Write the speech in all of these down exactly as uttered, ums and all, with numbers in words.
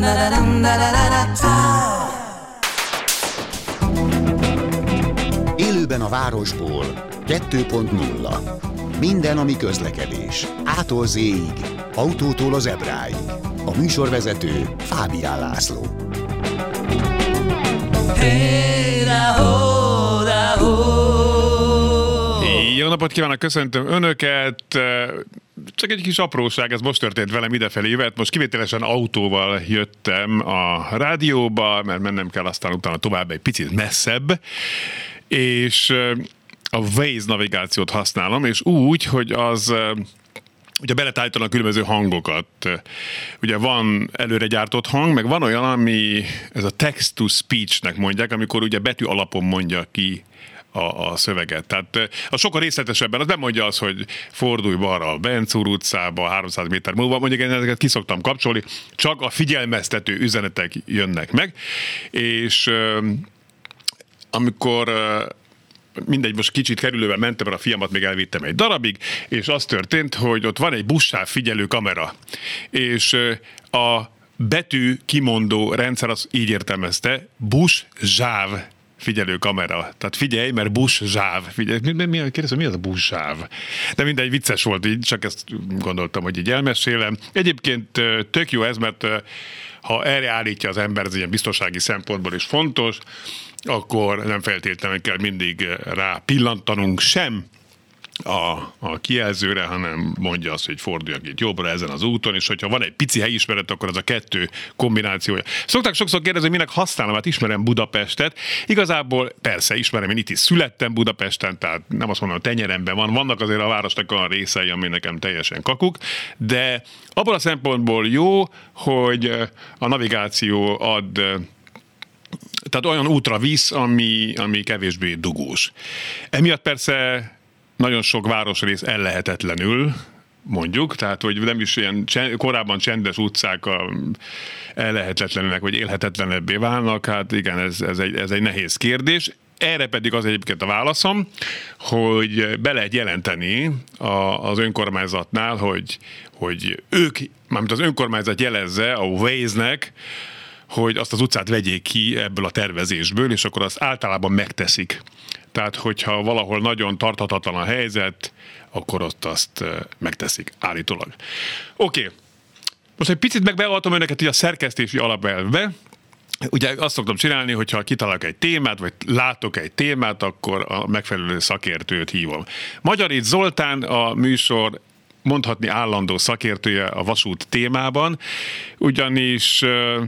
Élőben a városból kettő pont nulla. Minden, ami közlekedés. Ától zéig, autótól az ebráig. A műsorvezető Fábián László. Jó napot kívánok, köszöntöm Önöket! Csak egy kis apróság, ez most történt velem idefelé, mert most kivételesen autóval jöttem a rádióba, mert mennem kell aztán utána tovább egy picit messzebb, és a Waze navigációt használom, és úgy, hogy az... ugye beletállítanak különböző hangokat. Ugye van előre gyártott hang, meg van olyan, ami ez a text-to-speech-nek mondják, amikor ugye betű alapon mondja ki a, a szöveget. Tehát a sokkal részletesebben, az nem mondja az, hogy fordulj balra a Bencúr utcába háromszáz méter múlva, mondjuk én ezeket ki szoktam kapcsolni, csak a figyelmeztető üzenetek jönnek meg, és amikor mindegy, most kicsit kerülővel mentem, mert a fiamat még elvittem egy darabig, és az történt, hogy ott van egy buszsáv figyelő kamera, és a betű kimondó rendszer az így értelmezte, buszsáv figyelő kamera. Tehát figyelj, mert buszsáv. Figyelj, mi, mi, mi, kérdezem, mi az a buszsáv? De mindegy, vicces volt így, csak ezt gondoltam, hogy így elmesélem. Egyébként tök jó ez, mert ha erre állítja az ember, ez ilyen biztonsági szempontból is fontos, akkor nem feltétlenül kell mindig rá pillantanunk sem a, a kijelzőre, hanem mondja azt, hogy forduljak itt jobbra ezen az úton, és hogyha van egy pici helyismeret, akkor az a kettő kombinációja. Szokták sokszor kérdezni, minek használom, hát ismerem Budapestet. Igazából persze ismerem, én itt is születtem Budapesten, tehát nem azt mondom, hogy tenyeremben van, vannak azért a városnak olyan részei, ami nekem teljesen kakuk, de abból a szempontból jó, hogy a navigáció ad, tehát olyan útra visz, ami, ami kevésbé dugós. Emiatt persze nagyon sok városrész ellehetetlenül, mondjuk, tehát hogy nem is ilyen korábban csendes utcák ellehetetlenülnek, vagy élhetetlenebbé válnak, hát igen, ez, ez, egy, ez egy nehéz kérdés. Erre pedig az egyébként a válaszom, hogy be lehet jelenteni a, az önkormányzatnál, hogy, hogy ők, mármint az önkormányzat jelezze a Waze-nek, hogy azt az utcát vegyék ki ebből a tervezésből, és akkor azt általában megteszik. Tehát, hogyha valahol nagyon tarthatatlan a helyzet, akkor ott azt megteszik, állítólag. Oké, okay. Most egy picit megbeavatom önöket így a szerkesztési alapelvbe. Ugye azt szoktam csinálni, hogyha kitalálok egy témát, vagy látok egy témát, akkor a megfelelő szakértőt hívom. Magyarics Zoltán a műsor mondhatni állandó szakértője a vasút témában, ugyanis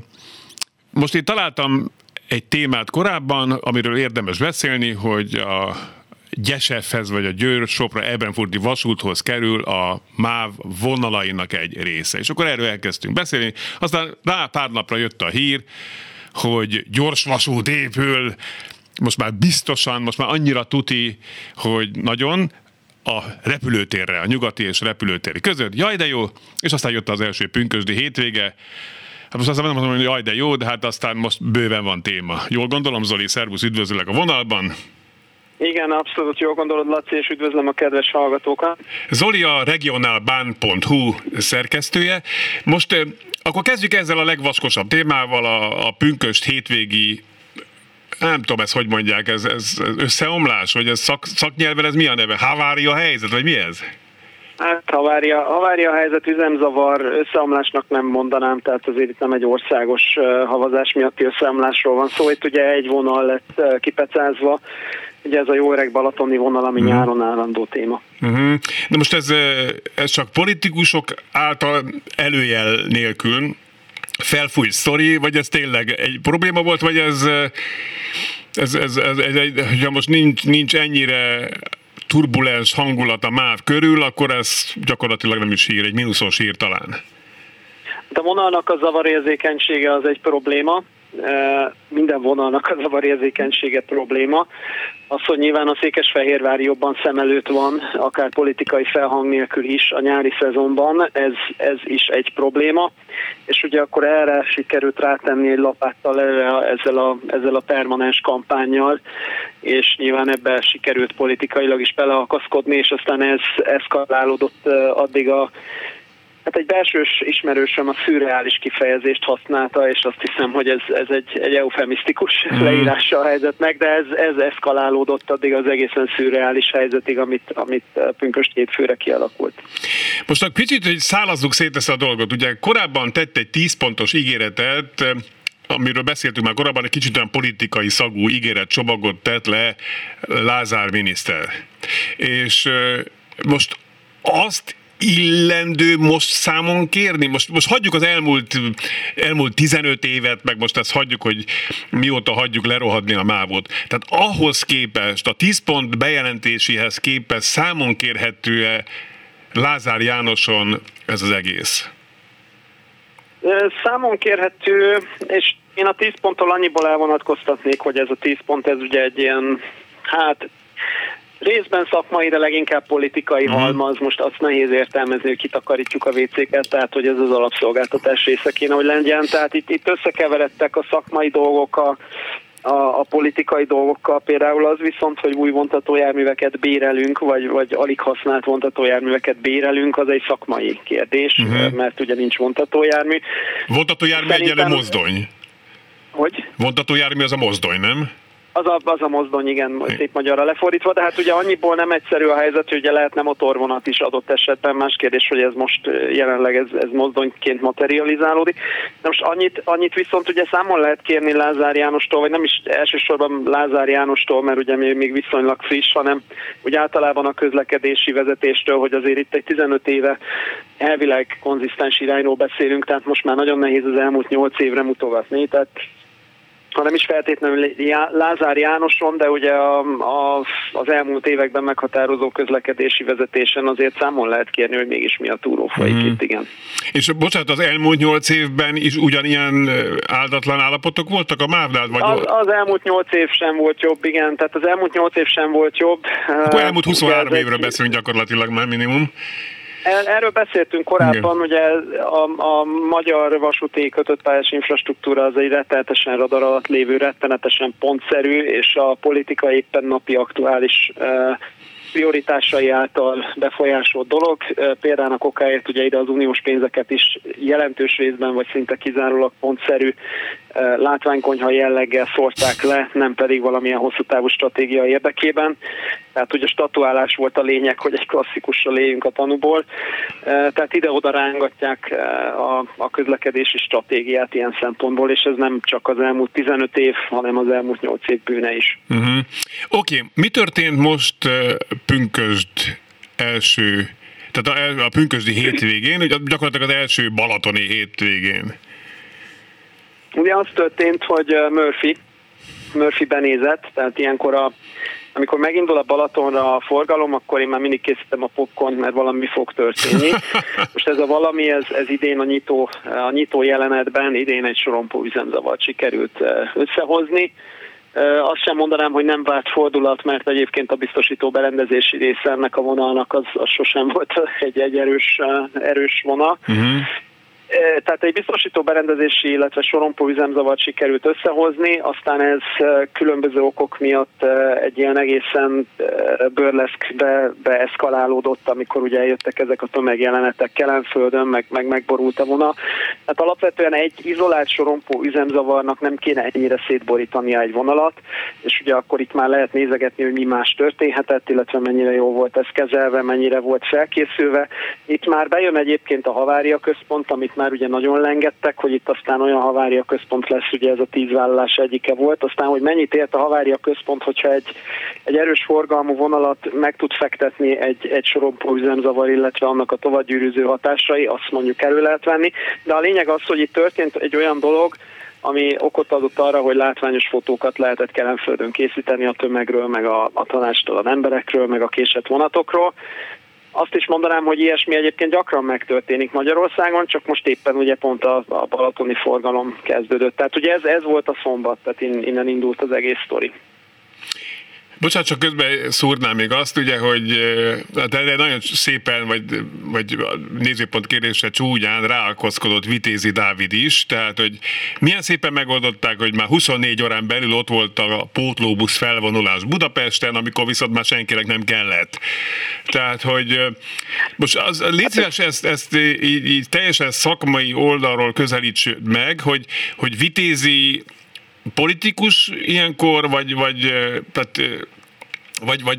most én találtam egy témát korábban, amiről érdemes beszélni, hogy a Gyesefhez vagy a Győr-Sopron-Ebenfurti vasúthoz kerül a MÁV vonalainak egy része. És akkor erről elkezdtünk beszélni, aztán rá pár napra jött a hír, hogy gyors vasút épül, most már biztosan, most már annyira tuti, hogy nagyon a repülőtérre, a nyugati és repülőtéri között. Jaj, de jó! És aztán jött az első pünkösdi hétvége. Hát most aztán nem mondom, hogy jaj, de jó, de hát aztán most bőven van téma. Jól gondolom, Zoli, szervusz, üdvözöllek a vonalban. Igen, abszolút jól gondolod, Laci, és üdvözlöm a kedves hallgatókat. Zoli a regionalbahn pont hu szerkesztője. Most eh, akkor kezdjük ezzel a legvaskosabb témával, a, a pünkösd hétvégi, nem tudom ezt, hogy mondják, ez, ez összeomlás, vagy ez szak, szaknyelven ez mi a neve? Havária helyzet, vagy mi ez? Hát havária, havária helyzet, üzemzavar, összeomlásnak nem mondanám, tehát azért itt nem egy országos uh, havazás miatti összeomlásról van szó, itt ugye egy vonal lett uh, kipecázva, ugye ez a jó öreg balatoni vonal, ami uh-huh. nyáron állandó téma. Uh-huh. De most ez, ez csak politikusok által előjel nélkül felfújt sztori, vagy ez tényleg egy probléma volt, vagy ez, ez, ez, ez, ez, ez ha most nincs, nincs ennyire turbulens hangulat a MÁV körül, akkor ez gyakorlatilag nem is hír, egy mínuszos hír talán. De a vonalnak a zavarérzékenysége az egy probléma. Minden vonalnak a zavarérzékenysége probléma. Az, hogy nyilván a Székesfehérvár jobban szem előtt van, akár politikai felhang nélkül is a nyári szezonban, ez, ez is egy probléma. És ugye akkor erre sikerült rátenni egy lapáttal ezzel a, ezzel a permanens kampánnyal, és nyilván ebben sikerült politikailag is beleakaszkodni, és aztán ez eszkalálódott addig a Hát egy belsős ismerősöm a szürreális kifejezést használta, és azt hiszem, hogy ez, ez egy, egy eufemisztikus mm. leírása a helyzetnek, de ez, ez eszkalálódott addig az egészen szürreális helyzetig, amit, amit pünkösd hétfőre kialakult. Most egy picit, hogy szálazzuk szét ezt a dolgot. Ugye korábban tett egy tíz pontos ígéretet, amiről beszéltünk már korábban, egy kicsit olyan politikai szagú ígéret csomagot tett le Lázár miniszter. És most azt illendő most számon kérni? Most, most hagyjuk az elmúlt, elmúlt tizenöt évet, meg most ezt hagyjuk, hogy mióta hagyjuk lerohadni a mávot. Tehát ahhoz képest, a tíz pont bejelentéséhez képest számon kérhető-e Lázár Jánoson ez az egész? Számon kérhető, és én a tíz ponttól annyiból elvonatkoztatnék, hogy ez a tíz pont, ez ugye egy ilyen, hát részben szakmai, de leginkább politikai uh-huh. halmaz. Most azt nehéz értelmezni, hogy kitakarítjuk a vécéket, tehát hogy ez az alapszolgáltatás része kéne, hogy legyen. Tehát itt, itt összekeveredtek a szakmai dolgok a, a, a politikai dolgokkal. Például az viszont, hogy új vontatójárműveket bérelünk, vagy, vagy alig használt vontatójárműveket bérelünk, az egy szakmai kérdés, uh-huh. mert ugye nincs vontatójármű. Vontatójármű egyenlő mozdony. Hogy? Vontatójármű az a mozdony, nem? Az a, az a mozdony, igen, szép magyarra lefordítva, de hát ugye annyiból nem egyszerű a helyzet, hogy ugye lehetne motorvonat is adott esetben, más kérdés, hogy ez most jelenleg ez, ez mozdonyként materializálódik. De most annyit, annyit viszont ugye számon lehet kérni Lázár Jánostól, vagy nem is elsősorban Lázár Jánostól, mert ugye még viszonylag friss, hanem úgy általában a közlekedési vezetéstől, hogy azért itt egy tizenöt éve elvileg konzisztens irányról beszélünk, tehát most már nagyon nehéz az elmúlt nyolc évre mutogatni, tehát ha nem is feltétlenül Lázár Jánoson, de ugye a, a, az elmúlt években meghatározó közlekedési vezetésen azért számon lehet kérni, hogy mégis mi a túró folyik mm. itt, igen. És bocsánat, az elmúlt nyolc évben is ugyanilyen áldatlan állapotok voltak a mávnál? Vagy az, az elmúlt nyolc év sem volt jobb, igen, tehát az elmúlt nyolc év sem volt jobb. Akkor elmúlt huszonhárom évről beszélünk gyakorlatilag már minimum. Erről beszéltünk korábban, ugye a, a magyar vasúti kötött pályás infrastruktúra az egy rettenetesen radar alatt lévő, rettenetesen pontszerű, és a politika éppen napi aktuális uh, prioritásai által befolyásolt dolog. Például okáért ugye ide az uniós pénzeket is jelentős részben, vagy szinte kizárólag pontszerű látványkonyha jelleggel szórták le, nem pedig valamilyen hosszú távú stratégia érdekében. Tehát ugye statuálás volt a lényeg, hogy egy klasszikussal éljünk a tanúból. Tehát ide-oda rángatják a, a közlekedési stratégiát ilyen szempontból, és ez nem csak az elmúlt tizenöt év, hanem az elmúlt nyolc év bűne is. Uh-huh. Oké, okay. Mi történt most pünkösd első, tehát a, a pünkösdi hétvégén, ugye gyakorlatilag az első balatoni hétvégén? Ugye az történt, hogy Murphy, Murphy benézett, tehát ilyenkor a, amikor megindul a Balatonra a forgalom, akkor én már mindig készítem a popcornt, mert valami fog történni. Most ez a valami, ez, ez idén a nyitó, a nyitó jelenetben, idén egy sorompó üzemzavart sikerült összehozni. Azt sem mondanám, hogy nem várt fordulat, mert egyébként a biztosító berendezési része ennek a vonalnak az, az sosem volt egy, egy erős, erős vonal. Uh-huh. Tehát egy biztosító berendezési, illetve sorompó üzemzavart sikerült összehozni, aztán ez különböző okok miatt egy ilyen egészen burleszkbe beeszkalálódott, amikor ugye eljöttek ezek a tömegjelenetek Kelenföldön, meg, meg megborult a vonal. Tehát alapvetően egy izolált sorompó üzemzavarnak nem kéne ennyire szétborítania egy vonalat, és ugye akkor itt már lehet nézegetni, hogy mi más történhetett, illetve mennyire jó volt ez kezelve, mennyire volt felkészülve. Itt már bejön egyébként a havária központ, amit már ugye nagyon lengettek, hogy itt aztán olyan havária központ lesz, ugye ez a tíz vállalás egyike volt, aztán, hogy mennyit ért a havária központ, hogyha egy, egy erős forgalmú vonalat meg tud fektetni egy, egy sorompó üzemzavar, illetve annak a továbbgyűrűző hatásai, azt mondjuk elő lehet venni, de a lényeg az, hogy itt történt egy olyan dolog, ami okot adott arra, hogy látványos fotókat lehetett Kelenföldön készíteni a tömegről, meg a, a tanácstalan emberekről, meg a késett vonatokról. Azt is mondanám, hogy ilyesmi egyébként gyakran megtörténik Magyarországon, csak most éppen ugye pont a, a balatoni forgalom kezdődött. Tehát ugye ez, ez volt a szombat, tehát innen indult az egész sztori. Bocsánat, csak közben szúrnám még azt, ugye, hogy de nagyon szépen, vagy, vagy nézőpont kérdésre csúnyán ráalkozkodott Vitézi Dávid is, tehát, hogy milyen szépen megoldották, hogy már huszonnégy órán belül ott volt a pótlóbusz felvonulás Budapesten, amikor viszont már senkinek nem kellett. Tehát, hogy most az, légy szíves, ezt, ezt így, így teljesen szakmai oldalról közelíts meg, hogy, hogy Vitézi politikus ilyenkor, vagy, vagy, tehát, vagy, vagy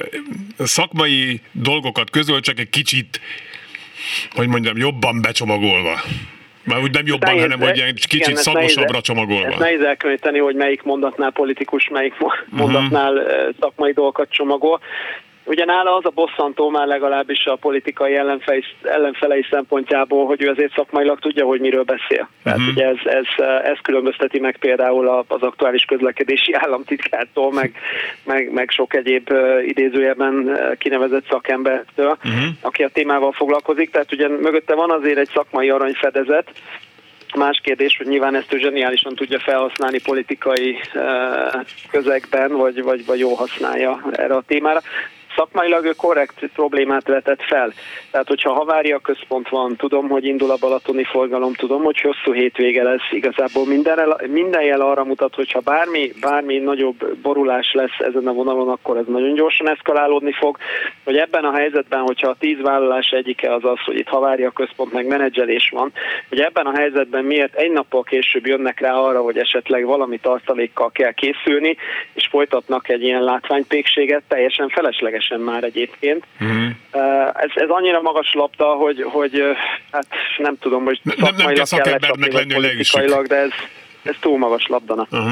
szakmai dolgokat közöl, csak egy kicsit, hogy mondjam, jobban becsomagolva. Már úgy nem jobban, nehéz, hanem hogy ilyen kicsit igen, szagosabbra nehéz, csomagolva. Ez nehéz elkülöníteni, hogy melyik mondatnál politikus, melyik mondatnál uh-huh. szakmai dolgokat csomagol. Ugye nála az a bosszantó már legalábbis a politikai ellenfelei, ellenfelei szempontjából, hogy ő azért szakmailag tudja, hogy miről beszél. Tehát uh-huh. ugye ez, ez, ez különbözteti meg például az aktuális közlekedési államtitkártól, meg, meg, meg sok egyéb idézőjelben kinevezett szakembertől, uh-huh. aki a témával foglalkozik. Tehát ugye mögötte van azért egy szakmai aranyfedezet. Más kérdés, hogy nyilván ezt ő zseniálisan tudja felhasználni politikai közegben, vagy, vagy, vagy jól használja erre a témára. Szakmailag ő korrekt problémát vetett fel. Tehát, hogyha havária központ van, tudom, hogy indul a balatoni forgalom, tudom, hogy hosszú hétvége lesz, igazából minden, minden jel arra mutat, hogyha bármi, bármi nagyobb borulás lesz ezen a vonalon, akkor ez nagyon gyorsan eszkalálódni fog. Hogy ebben a helyzetben, hogyha a tíz vállalás egyike az az, hogy itt havária központ meg menedzselés van, hogy ebben a helyzetben miért egy nappal később jönnek rá arra, hogy esetleg valami tartalékkal kell készülni, és folytatnak egy ilyen látványpékséget, teljesen felesleges már egyébként. Uh-huh. Ez, ez annyira magas labda, hogy, hogy hát nem tudom, hogy szakmailag kell lecsapni, vagy politikailag, de ez, ez túl magas labdanak. Uh-huh.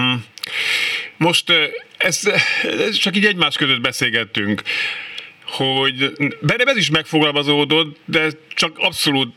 Most ez, ez csak így egymás között beszélgettünk, hogy bennem ez is megfogalmazódott, de csak abszolút,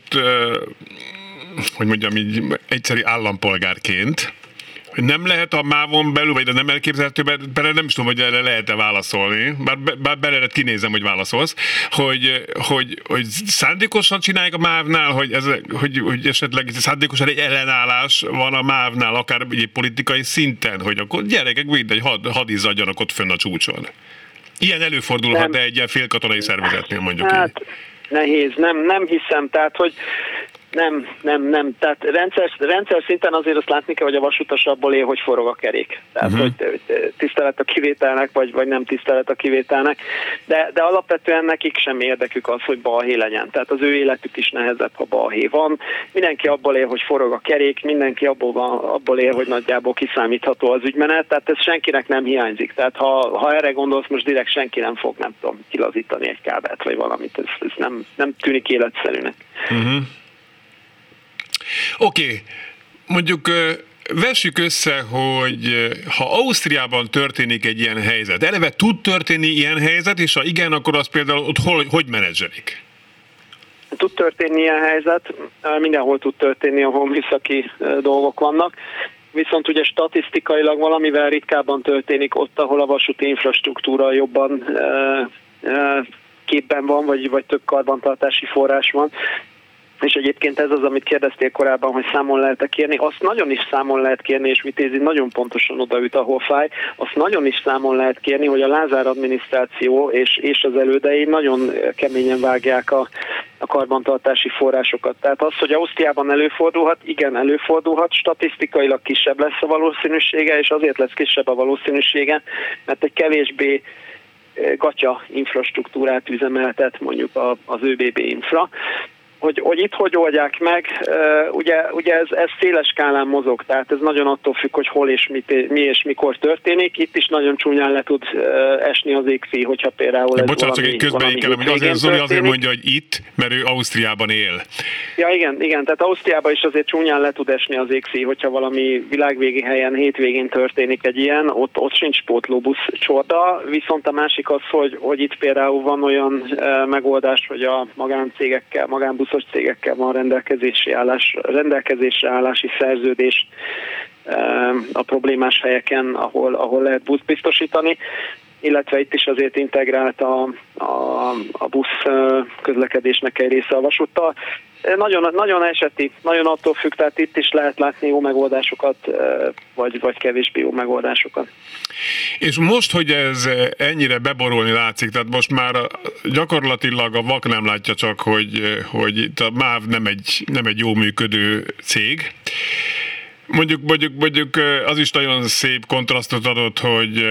hogy mondjam így, egyszerű állampolgárként, nem lehet a mávon belül, vagy de nem elképzelhető, bele nem is tudom, hogy erre lehet-e válaszolni, bár, bár belőled kinézem, hogy válaszolsz, hogy, hogy, hogy szándékosan csinálják a mávnál, hogy, ez, hogy, hogy esetleg szándékosan egy ellenállás van a mávnál, akár egy politikai szinten, hogy akkor gyerekek, mindegy, had, hadizzadjanak ott fönn a csúcson. Ilyen előfordulhat, de egy ilyen félkatonai szervezetnél mondjuk hát, így. Nehéz, nem, nem hiszem, tehát, hogy Nem, nem, nem. Tehát rendszer, rendszer szinten azért azt látni kell, hogy a vasutas abból él, hogy forog a kerék. Tehát, uh-huh. hogy tisztelet a kivételnek, vagy, vagy nem tisztelet a kivételnek. De, de alapvetően nekik sem érdekük az, hogy balhé legyen. Tehát az ő életük is nehezebb, ha balhé van. Mindenki abból él, hogy forog a kerék, mindenki abból, van, abból él, hogy nagyjából kiszámítható az ügymenet. Tehát ez senkinek nem hiányzik. Tehát ha, ha erre gondolsz, most direkt senki nem fog, nem tudom, kilazítani egy kábelt, vagy valamit. Ez, ez nem, nem tűnik életszerűnek. Uh-huh. Oké, okay. Mondjuk vessük össze, hogy ha Ausztriában történik egy ilyen helyzet, eleve tud történni ilyen helyzet, és ha igen, akkor az például ott hol, hogy menedzselik? Tud történni ilyen helyzet, mindenhol tud történni, ahol műszaki dolgok vannak, viszont ugye statisztikailag valamivel ritkábban történik ott, ahol a vasúti infrastruktúra jobban képben van, vagy, vagy több karbantartási forrás van. És egyébként ez az, amit kérdeztél korábban, hogy számon lehet-e kérni. Azt nagyon is számon lehet kérni, és Vitézi nagyon pontosan odaüt, ahol fáj. Azt nagyon is számon lehet kérni, hogy a Lázár adminisztráció és, és az elődei nagyon keményen vágják a, a karbantartási forrásokat. Tehát az, hogy Ausztriában előfordulhat, igen, előfordulhat, statisztikailag kisebb lesz a valószínűsége, és azért lesz kisebb a valószínűsége, mert egy kevésbé gatya infrastruktúrát üzemeltet mondjuk az ÖBB infra. Hogy, hogy itt hogy oldják meg, ugye, ugye ez, ez széles skálán mozog, tehát ez nagyon attól függ, hogy hol és mit, mi és mikor történik. Itt is nagyon csúnyán le tud esni az égszíj, hogyha például ez bocsánat, valami, csak egy közben hogy azért Zoli azért mondja, hogy itt, mert ő Ausztriában él. Ja igen, igen, tehát Ausztriában is azért csúnyán le tud esni az égszíj, hogyha valami világvégi helyen hétvégén történik egy ilyen, ott, ott sincs pótlóbusz csorda, viszont a másik az, hogy, hogy itt például van olyan uh, megoldás, hogy a magáncégekkel, magánbuszos cégekkel van rendelkezésre, állás, rendelkezésre állási szerződés uh, a problémás helyeken, ahol, ahol lehet buszt biztosítani. illetve itt is azért integrált a, a, a busz közlekedésnek egy része a vasúttal. Nagyon, nagyon eseti, nagyon attól függ, tehát itt is lehet látni jó megoldásokat, vagy, vagy kevésbé jó megoldásokat. És most, hogy ez ennyire beborulni látszik, tehát most már gyakorlatilag a vak nem látja csak, hogy, hogy itt a MÁV nem egy, nem egy jó működő cég. Mondjuk, mondjuk, mondjuk az is nagyon szép kontrasztot adott, hogy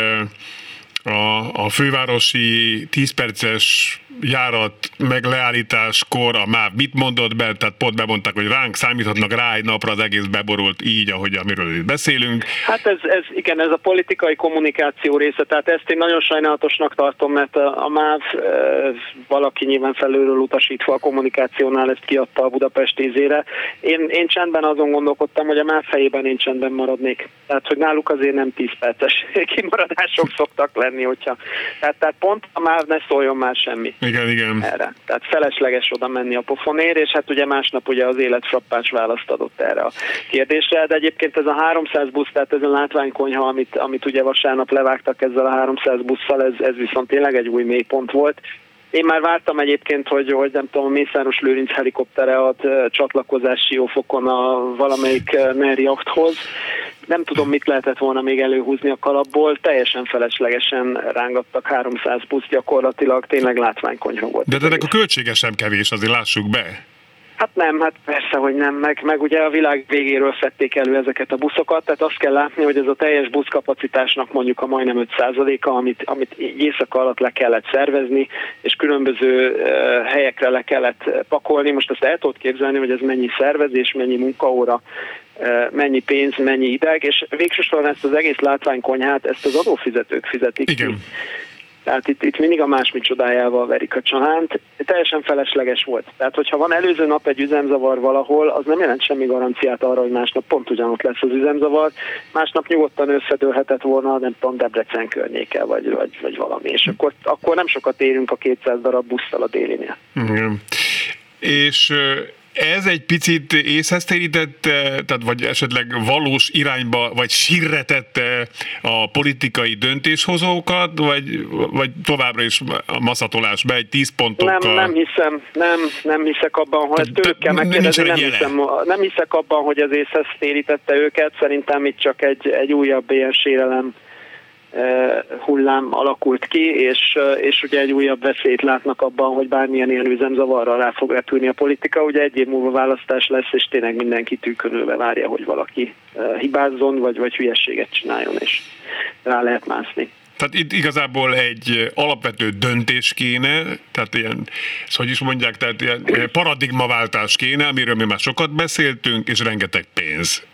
a, a fővárosi tíz perces járat meg leállításkor a MÁV mit mondott be, tehát pont bemondták, hogy ránk számíthatnak rá egy napra, az egész beborult így, ahogy amiről itt beszélünk. Hát ez, ez igen, ez a politikai kommunikáció része, tehát ezt én nagyon sajnálatosnak tartom, mert a, a MÁV e, valaki nyilván felülről utasítva a kommunikációnál ezt kiadta a Budapest tízére. Én, én csendben azon gondolkodtam, hogy a MÁV fejében én csendben maradnék. Tehát, hogy náluk azért nem tíz perces kimaradások szoktak lenni, hogyha... Tehát, tehát pont a MÁV ne szóljon már semmi. Igen, igen. Erre. Tehát felesleges oda menni a pofonér, és hát ugye másnap ugye az élet frappáns választ adott erre a kérdésre, de egyébként ez a háromszáz busz, tehát ez a látványkonyha, amit, amit ugye vasárnap levágtak ezzel a háromszáz busszal, ez, ez viszont tényleg egy új mélypont volt. Én már vártam egyébként, hogy, hogy nem tudom, a Mészáros Lőrinc helikoptere ad csatlakozási jófokon a valamelyik NER jachthoz. Nem tudom, mit lehetett volna még előhúzni a kalapból, teljesen feleslegesen rángattak háromszáz busz, gyakorlatilag tényleg látványkonyha volt. De ennek a költsége sem kevés, azért lássuk be. Hát nem, hát persze, hogy nem, meg, meg ugye a világ végéről szedték elő ezeket a buszokat, tehát azt kell látni, hogy ez a teljes buszkapacitásnak mondjuk a majdnem öt százaléka, amit, amit éjszaka alatt le kellett szervezni, és különböző uh, helyekre le kellett pakolni. Most azt el tudod képzelni, hogy ez mennyi szervezés, mennyi munkaóra, uh, mennyi pénz, mennyi ideg, és végsősorban ezt az egész látványkonyhát, ezt az adófizetők fizetik. Igen. Tehát itt, itt mindig a másmi csodájával verik a csalánt. Teljesen felesleges volt. Tehát, hogyha van előző nap egy üzemzavar valahol, az nem jelent semmi garanciát arra, hogy másnap pont ugyanott lesz az üzemzavar. Másnap nyugodtan összedőlhetett volna, nem tudom, Debrecen környéke, vagy, vagy, vagy valami. És akkor, akkor nem sokat érünk a kétszáz darab busszal a délinél. Mm. És ez egy picit észhez térítette, tehát vagy esetleg valós irányba, vagy sirretette a politikai döntéshozókat, vagy, vagy továbbra is a maszatolásba egy tíz pontokkal? Nem, nem hiszem, nem, nem hiszek abban, hogy ezt tőlük kell megkérdezni, nem hiszem, nem hiszek abban, hogy az észhez térítette őket, szerintem itt csak egy, egy újabb ilyen sérelem hullám alakult ki, és, és ugye egy újabb veszélyt látnak abban, hogy bármilyen ilyen üzemzavarral rá fog repülni a politika. Ugye egy év múlva választás lesz, és tényleg mindenki tűkönülve várja, hogy valaki hibázzon, vagy, vagy hülyességet csináljon, és rá lehet mászni. Tehát itt igazából egy alapvető döntés kéne, tehát ilyen, hogy is mondják, tehát ilyen paradigmaváltás kéne, amiről mi már sokat beszéltünk, és rengeteg pénz.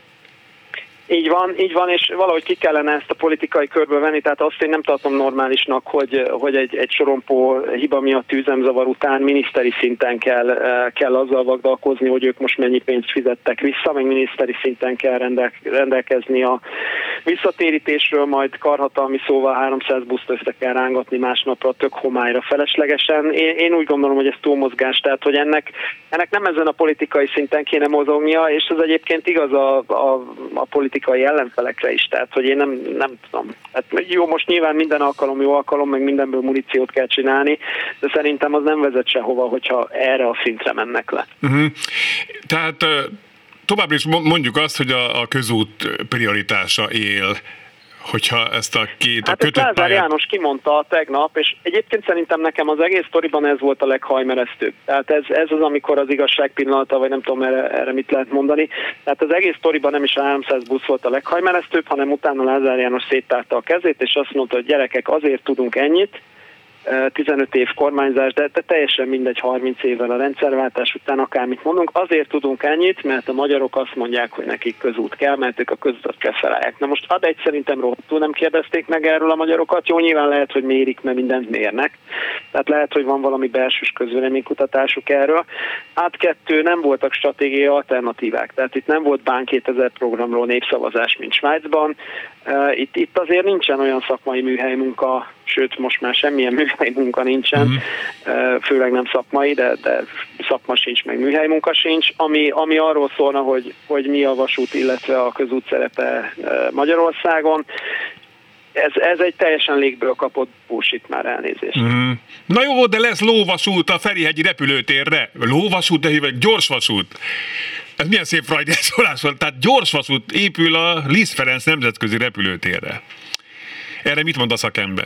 Így van, így van, és valahogy ki kellene ezt a politikai körből venni, tehát azt én nem tartom normálisnak, hogy, hogy egy, egy sorompó hiba miatt üzemzavar után miniszteri szinten kell, kell azzal vagdalkozni, hogy ők most mennyi pénzt fizettek vissza, meg miniszteri szinten kell rendel, rendelkezni a visszatérítésről, majd karhatalmi szóval háromszáz buszt össze kell rángatni másnapra, tök homályra feleslegesen. Én, én úgy gondolom, hogy ez túlmozgás, tehát hogy ennek, ennek nem ezen a politikai szinten kéne mozognia, és ez egyébként igaz a, a, a politikai ellenfelekre is, tehát hogy én nem, nem tudom. Hát jó, most nyilván minden alkalom jó alkalom, meg mindenből muníciót kell csinálni, de szerintem az nem vezet sehova, hogyha erre a szintre mennek le. Uh-huh. Tehát továbbra is mondjuk azt, hogy a, a közút prioritása él, hogyha ezt a két hát a kötött Lázár pályát... János kimondta tegnap, és egyébként szerintem nekem az egész sztoriban ez volt a leghajmeresztőbb. Tehát ez, ez az, amikor az igazság pillanata, vagy nem tudom erre, erre mit lehet mondani. Tehát az egész sztoriban nem is a háromszáz busz volt a leghajmeresztőbb, hanem utána Lázár János széttárta a kezét, és azt mondta, hogy gyerekek, azért tudunk ennyit, tizenöt év kormányzás, de, de teljesen mindegy, harminc évvel a rendszerváltás után akármit mondunk, azért tudunk ennyit, mert a magyarok azt mondják, hogy nekik közút kell, mert ők a közutat preferálják. Na most ad egy szerintem rohadtul nem kérdezték meg erről a magyarokat, jó, nyilván lehet, hogy mérik, mert mindent mérnek, tehát lehet, hogy van valami belsős közvéleménykutatásuk erről. Át kettő, nem voltak stratégiai alternatívák, tehát itt nem volt Bán kétezer programról népszavazás, mint Svájcban, itt, itt azért nincsen olyan szakmai műhely munka, sőt, most már semmilyen műhely munka nincsen, mm. főleg nem szakmai, de, de szakma sincs, meg műhely munka sincs, ami, ami arról szólna, hogy, hogy mi a vasút, illetve a közút szerepe Magyarországon. Ez, ez egy teljesen légből kapott bullshit, már elnézést. Mm. Na jó, de lesz lóvasút a Ferihegyi repülőtérre. Lóvasút, de hívják, gyorsvasút. Ez milyen szép rajzolás van. Tehát gyorsvasút épül a Liszt Ferenc nemzetközi repülőtérre. Erre mit mond a szakember?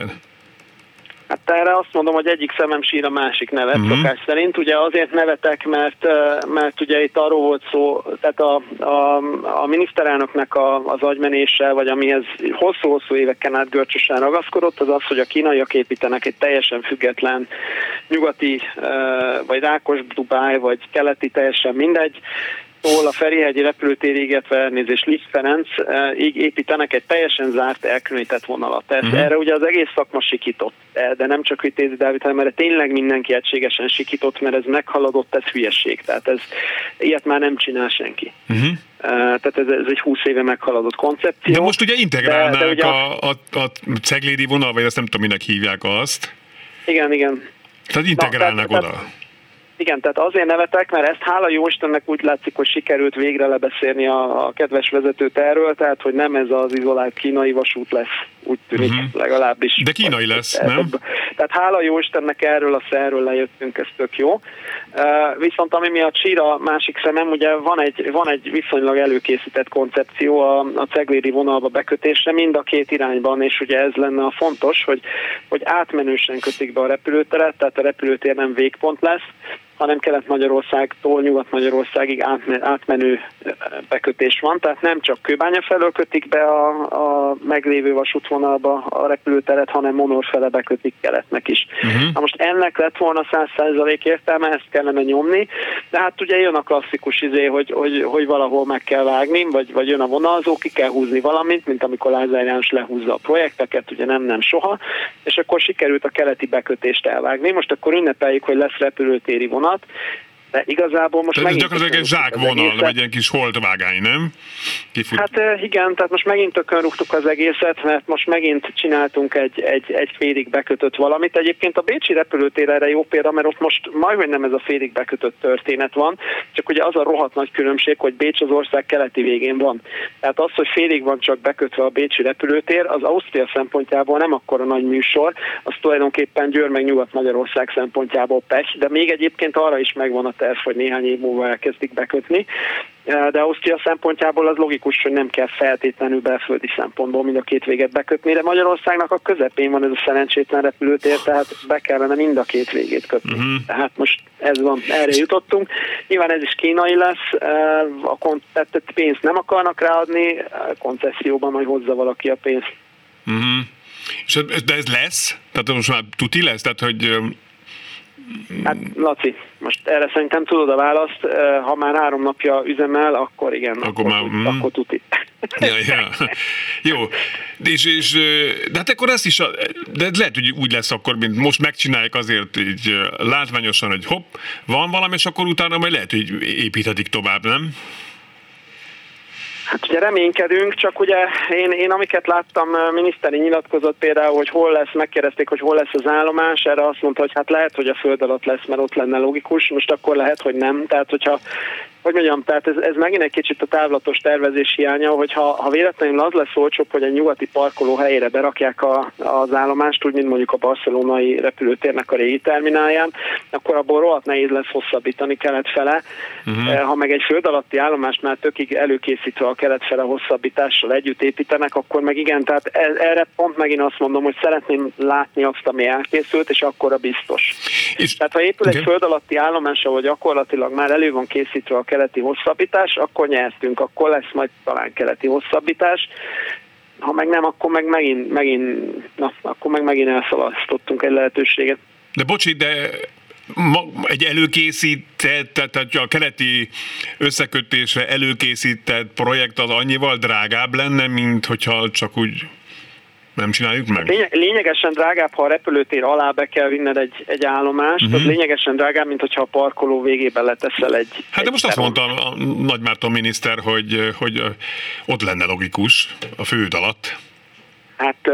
Hát erre azt mondom, hogy egyik szemem sír, a másik nevet, uh-huh. szokás szerint. Ugye azért nevetek, mert, mert ugye itt arról volt szó, tehát a, a, a miniszterelnöknek a, az agymenése, vagy amihez hosszú-hosszú éveken át görcsösen ragaszkodott, az az, hogy a kínaiak építenek egy teljesen független nyugati, vagy Rákos Dubáj, vagy keleti, teljesen mindegy, a Ferihegyi repülőtérig, illetve elnézés Liszt Ferenc így építenek egy teljesen zárt, elkülönített vonalat. Uh-huh. Erre ugye az egész szakma sikított, de nem csak Vitézi Dávid, hanem erre tényleg mindenki egységesen sikított, mert ez meghaladott, ez hülyeség. Tehát ez, ilyet már nem csinál senki. Uh-huh. Tehát ez, ez egy húsz éve meghaladott koncepció. De most ugye integrálnák de, de ugye a, a, a, a ceglédi vonal, vagy ezt nem tudom, minek hívják azt. Igen, igen. Tehát integrálnak Na, tehát, oda. Tehát, Igen, tehát azért nevetek, mert ezt hála jó Istennek úgy látszik, hogy sikerült végre lebeszélni a, a kedves vezetőt erről, tehát hogy nem ez az izolált kínai vasút lesz, úgy tűnik uh-huh. legalábbis. De kínai lesz, nem? Ebből. Tehát hála jó Istennek erről a szerről lejöttünk, ez tök jó. Uh, viszont ami miatt sír a másik szemem, ugye van egy, van egy viszonylag előkészített koncepció a, a ceglédi vonalba bekötésre mind a két irányban, és ugye ez lenne a fontos, hogy, hogy átmenősen kötik be a repülőteret, tehát a repülőtér nem végpont lesz, hanem Kelet-Magyarországtól Nyugat-Magyarországig átmenő bekötés van, tehát nem csak Kőbánya felől kötik be a, a meglévő vasútvonalba a repülőteret, hanem Monor fele bekötik keletnek is. Uh-huh. Na most ennek lett volna száz százalék értelme, ezt kellene nyomni, de hát ugye jön a klasszikus izé, hogy, hogy, hogy valahol meg kell vágni, vagy, vagy jön a vonalzó, ki kell húzni valamit, mint amikor Lázár János lehúzza a projekteket, ugye nem, nem soha, és akkor sikerült a keleti bekötést elvágni. Most akkor ünnepeljük, hogy lesz repülőtéri vonal, de igazából most tehát megint... Tehát ez gyakorlatilag egy zsákvonal, vagy egy kis holdvágány, nem? Kifut. Hát igen, tehát most megint tökön rúgtuk az egészet, mert most megint csináltunk egy, egy, egy félig bekötött valamit. Egyébként a bécsi repülőtér erre jó példa, mert ott most majdnem nem ez a félig bekötött történet van, csak ugye az a rohadt nagy különbség, hogy Bécs az ország keleti végén van. Tehát az, hogy félig van csak bekötve a bécsi repülőtér, az Ausztria szempontjából nem akkora nagy műsor, az tulajdonképpen Győr meg Nyugat-Magyarország szempontjából pech, de még egyébként arra is megvan a terv, hogy néhány év múlva elkezdik bekötni. De Ausztria szempontjából az logikus, hogy nem kell feltétlenül belföldi szempontból mind a két véget bekötni, de Magyarországnak a közepén van ez a szerencsétlen repülőtér, tehát be kellene mind a két végét kötni. Uh-huh. Tehát most ez van, erre jutottunk. Nyilván ez is kínai lesz, a kon- tehát pénzt nem akarnak ráadni, a koncesszióban majd hozza valaki a pénzt. Uh-huh. És de ez lesz? Tehát most már tuti lesz? Tehát, hogy... Hát Laci, most erre szerintem tudod a választ, ha már három napja üzemel, akkor igen, akkor, akkor, már, tud, mm. akkor tuti. Ja, ja. Jó, és, és, de hát akkor ezt is, de lehet, hogy úgy lesz akkor, mint most megcsinálják azért így látványosan, hogy hopp, van valami, és akkor utána majd lehet, hogy építhetik tovább, nem? Hát ugye reménykedünk, csak ugye én, én amiket láttam, miniszteri nyilatkozott például, hogy hol lesz, megkérdezték, hogy hol lesz az állomás, erre azt mondta, hogy hát lehet, hogy a föld alatt lesz, mert ott lenne logikus, most akkor lehet, hogy nem, tehát hogyha hogy mondjam, tehát ez, ez megint egy kicsit a távlatos tervezés hiánya, hogy ha, ha véletlenül az lesz olcsóbb, hogy egy nyugati parkoló helyére berakják a, az állomást, úgy, mint mondjuk a barcelonai repülőtérnek a régi terminálján, akkor abból rohadt nehéz lesz hosszabbítani kelet fele. Uh-huh. Ha meg egy föld alatti állomást már tökig előkészítve a kelet fele hosszabbítással együtt építenek, akkor meg igen, tehát erre pont megint azt mondom, hogy szeretném látni azt, ami elkészült, és akkor a biztos. És, tehát ha épül okay. egy föld alatti állomás, ahol gyakorlatilag már elő van készítve a keleti hosszabbítás, akkor nyertünk, akkor lesz majd talán keleti hosszabbítás. Ha meg nem, akkor meg megint, megint, na, akkor meg megint elszalasztottunk egy lehetőséget. De bocsi, de ma egy előkészített, tehát a keleti összekötésre előkészített projekt az annyival drágább lenne, mint hogyha csak úgy nem csináljuk meg? Lényeg, lényegesen drágább, ha a repülőtér alá be kell vinned egy, egy állomást, uh-huh. az lényegesen drágább, mint hogyha a parkoló végében leteszel egy... Hát de egy most azt mondta a Nagymárton miniszter, hogy, hogy ott lenne logikus a főd alatt. Hát...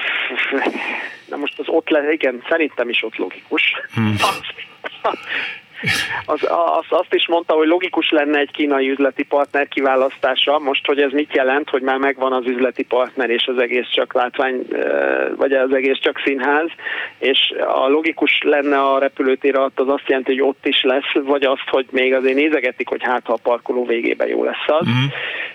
Na most az ott le, igen, szerintem is ott logikus. Hmm. Az, az, azt is mondta, hogy logikus lenne egy kínai üzleti partner kiválasztása. Most, hogy ez mit jelent, hogy már megvan az üzleti partner, és az egész csak látvány, vagy az egész csak színház, és a logikus lenne a repülőtér alatt, az azt jelenti, hogy ott is lesz, vagy azt, hogy még azért nézegetik, hogy hát ha a parkoló végében jó lesz az. Mm.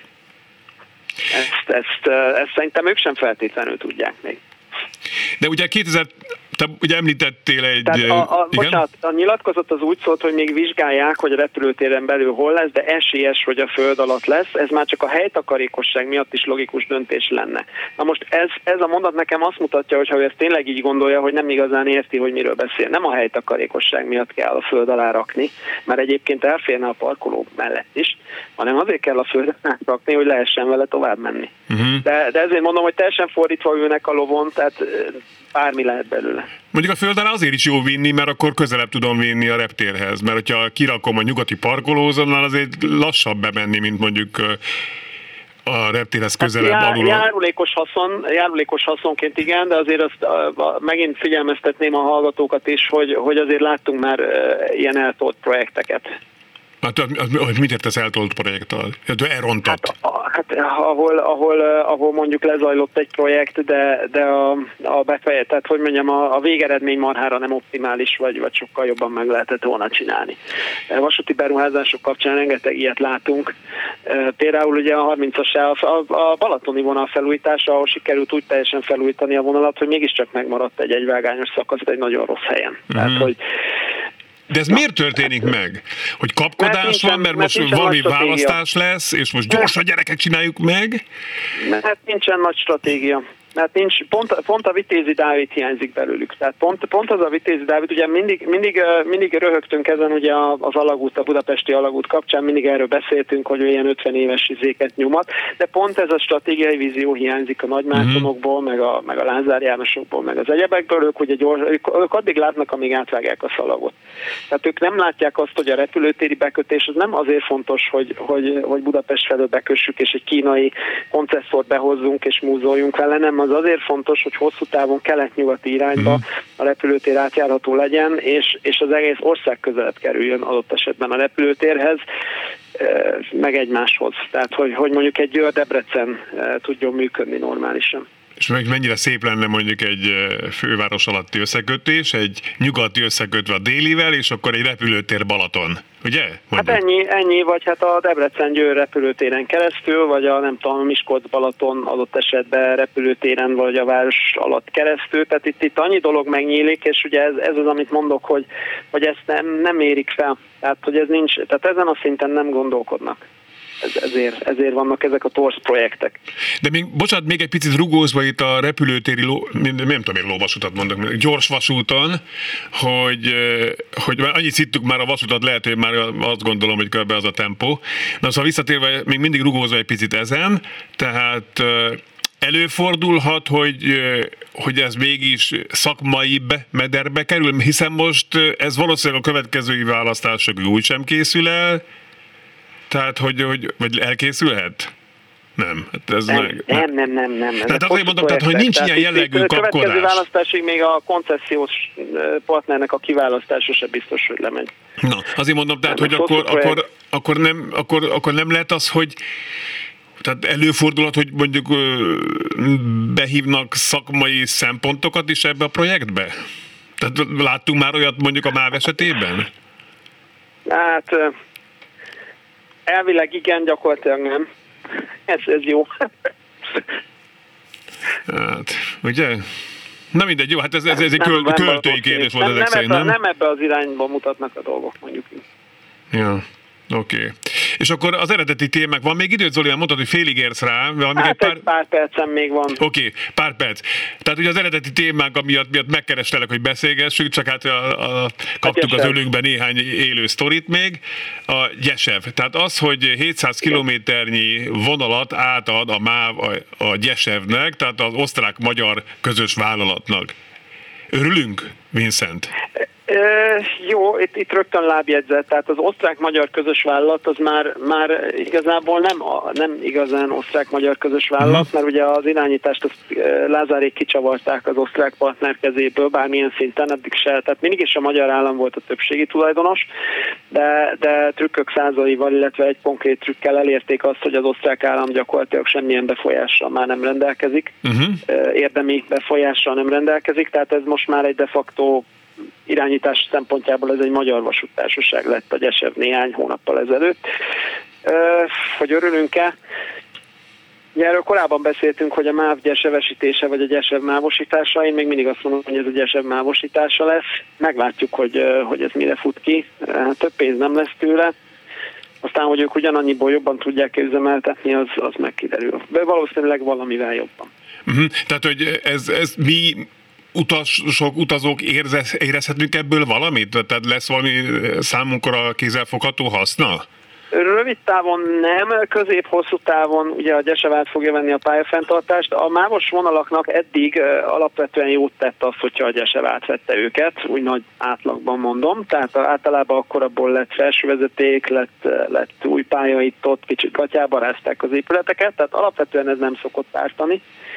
Ezt, ezt, ezt szerintem ők sem feltétlenül tudják még. De ugye kétezer te ugye említettél egy... Tehát a, a, bocsánat, a nyilatkozat az úgy szólt, hogy még vizsgálják, hogy a repülőtéren belül hol lesz, de esélyes, hogy a föld alatt lesz. Ez már csak a helytakarékosság miatt is logikus döntés lenne. Na most ez, ez a mondat nekem azt mutatja, hogy ha ő ezt tényleg így gondolja, hogy nem igazán érti, hogy miről beszél. Nem a helytakarékosság miatt kell a föld alá rakni, mert egyébként elférne a parkoló mellett is, hanem azért kell a föld alá rakni, hogy lehessen vele tovább menni. Uh-huh. De, de ezért mondom, hogy teljesen fordítva ülnek a lovon, tehát bármi lehet belőle. Mondjuk a föld alá azért is jó vinni, mert akkor közelebb tudom vinni a reptérhez, mert hogyha kirakom a nyugati parkolózónál, azért lassabb bemenni, mint mondjuk a reptérhez közelebb hát alul. Járulékos haszon, járulékos haszonként igen, de azért azt a, a, megint figyelmeztetném a hallgatókat is, hogy, hogy azért láttunk már uh, ilyen eltolt projekteket. Hát, mit értesz eltolt projekttel? Elrontott? Hát, a, hát ahol, ahol, ahol mondjuk lezajlott egy projekt, de, de a, a befeje, tehát hogy mondjam, a, a végeredmény marhára nem optimális, vagy, vagy sokkal jobban meg lehetett volna csinálni. Vasúti beruházások kapcsán rengeteg ilyet látunk. Például ugye a harmincas a, a balatoni vonal felújítása, ahol sikerült úgy teljesen felújítani a vonalat, hogy mégiscsak megmaradt egy egyvágányos szakasz egy nagyon rossz helyen. Mm-hmm. Tehát, hogy De ez miért történik meg? Hogy kapkodás mert nincsen, van, mert, mert most valami választás lesz, és most gyorsan gyerekek csináljuk meg? Mert nincsen nagy stratégia. Mert nincs, pont, pont a Vitézi Dávid hiányzik belőlük. Tehát pont, pont az a Vitézi Dávid, ugye mindig, mindig, mindig röhögtünk ezen ugye az alagút, a budapesti alagút kapcsán, mindig erről beszéltünk, hogy ilyen ötven éves izéket nyomat, de pont ez a stratégiai vízió hiányzik a Nagymártonokból, meg a, meg a Lázár Jánosokból, meg az egyebekből, ők, ugye gyors, ők, ők addig látnak, amíg átvágják a szalagot. Tehát ők nem látják azt, hogy a repülőtéri bekötés az nem azért fontos, hogy, hogy, hogy Budapest felől bekössük, és egy kínai koncesszort behozzunk, és múzoljunk vele, nem az azért fontos, hogy hosszú távon kelet-nyugati irányba a repülőtér átjárható legyen, és, és az egész ország közelebb kerüljön adott esetben a repülőtérhez, meg egymáshoz. Tehát, hogy, hogy mondjuk egy Győr-Debrecen tudjon működni normálisan. És mennyire szép lenne mondjuk egy főváros alatti összekötés, egy nyugati összekötve a délivel, és akkor egy repülőtér Balaton, ugye? Mondjuk. Hát ennyi, ennyi, vagy hát a Debrecen-Győr repülőtéren keresztül, vagy a nem tudom, Miskolc-Balaton adott esetben repülőtéren, vagy a város alatt keresztül. Tehát itt, itt annyi dolog megnyílik, és ugye ez, ez az, amit mondok, hogy, hogy ezt nem, nem érik fel. Tehát, hogy ez nincs, tehát ezen a szinten nem gondolkodnak. Ezért, ezért vannak ezek a torz projektek. De még, bocsánat, még egy picit rugózva itt a repülőtéri, ló, nem, nem tudom, én lóvasutat mondok, gyors vasúton, hogy, hogy annyit szittük már a vasutat, lehet, hogy már azt gondolom, hogy kb. Az a tempó. Na szóval visszatérve, még mindig rugózva egy picit ezen, tehát előfordulhat, hogy, hogy ez mégis szakmaibb mederbe kerül, hiszen most ez valószínűleg a következői választások úgy sem készül el, tehát, hogy, hogy vagy elkészülhet? Nem. Hát ez nem, meg, nem, nem, nem, nem. Tehát azért mondom, tehát, hogy nincs ilyen jellegű kapkodás. A következő választásig még a koncesziós partnernek a kiválasztása sem biztos, hogy lemegy. Na, azért mondom, tehát, nem, hogy akkor, akkor, akkor, nem, akkor, akkor nem lehet az, hogy tehát előfordulhat, hogy mondjuk behívnak szakmai szempontokat is ebbe a projektbe? Tehát láttunk már olyat mondjuk a MÁV esetében? Hát elvileg igen, gyakorlatilag nem. Ez, ez jó. Hát, ugye? Na mindegy, jó, hát ez, ez, ez egy köl, költői kérdés volt ezek szerint, nem? Nem ebbe az irányba mutatnak a dolgok, mondjuk. Ja. Oké. Okay. És akkor az eredeti témák, van még időt, Zoli, mondtad, hogy félig érsz rá? Hát egy pár, egy pár percen még van. Oké, okay, pár perc. Tehát ugye az eredeti témák, amiatt miatt megkerestelek, hogy beszélgessünk, csak hát a, a, kaptuk a az ölünkbe néhány élő sztorit még. A Gyesev. Tehát az, hogy hétszáz kilométernyi vonalat átad a MÁV a, a Gyesevnek, tehát az osztrák-magyar közös vállalatnak. Örülünk, Vincent? E, jó, itt, itt rögtön lábjegyzet, tehát az osztrák-magyar közös vállalat az már, már igazából nem, a, nem igazán osztrák-magyar közös vállalat, mert ugye az irányítást azt Lázárék kicsavarták az osztrák partner kezéből, bármilyen szinten, eddig se, tehát mindig is a magyar állam volt a többségi tulajdonos, de, de trükkök százaival, illetve egy konkrét trükkel elérték azt, hogy az osztrák állam gyakorlatilag semmilyen befolyással már nem rendelkezik, uh-huh. érdemi befolyással nem rendelkezik, tehát ez most már egy de facto irányítás szempontjából ez egy magyar vasúttársaság lett a Gyesev néhány hónappal ezelőtt. Hogy örülünk-e? Ugye erről korábban beszéltünk, hogy a MÁV gyesevesítése vagy a Gyesev mávosítása, én még mindig azt mondom, hogy ez a Gyesev mávosítása lesz. Meglátjuk, hogy, hogy ez mire fut ki. Több pénz nem lesz tőle. Aztán, hogy ők ugyanannyiból jobban tudják üzemeltetni, az, az megkiderül. De valószínűleg valamivel jobban. Uh-huh. Tehát, hogy ez, ez mi... utasok, utazók érzez, érezhetünk ebből valamit? Tehát lesz valami számunkra kézzelfogható haszna? Rövid távon nem, közép-hosszú távon ugye a Gyesev át fogja venni a pályafenntartást. A mávos vonalaknak eddig alapvetően jót tett az, hogyha a Gyesev átvette őket, úgy nagy átlagban mondom. Tehát általában akkor abból lett felsővezeték, lett, lett új pálya itt ott, kicsit gatyába rázták az épületeket, tehát alapvetően ez nem szokott ártani.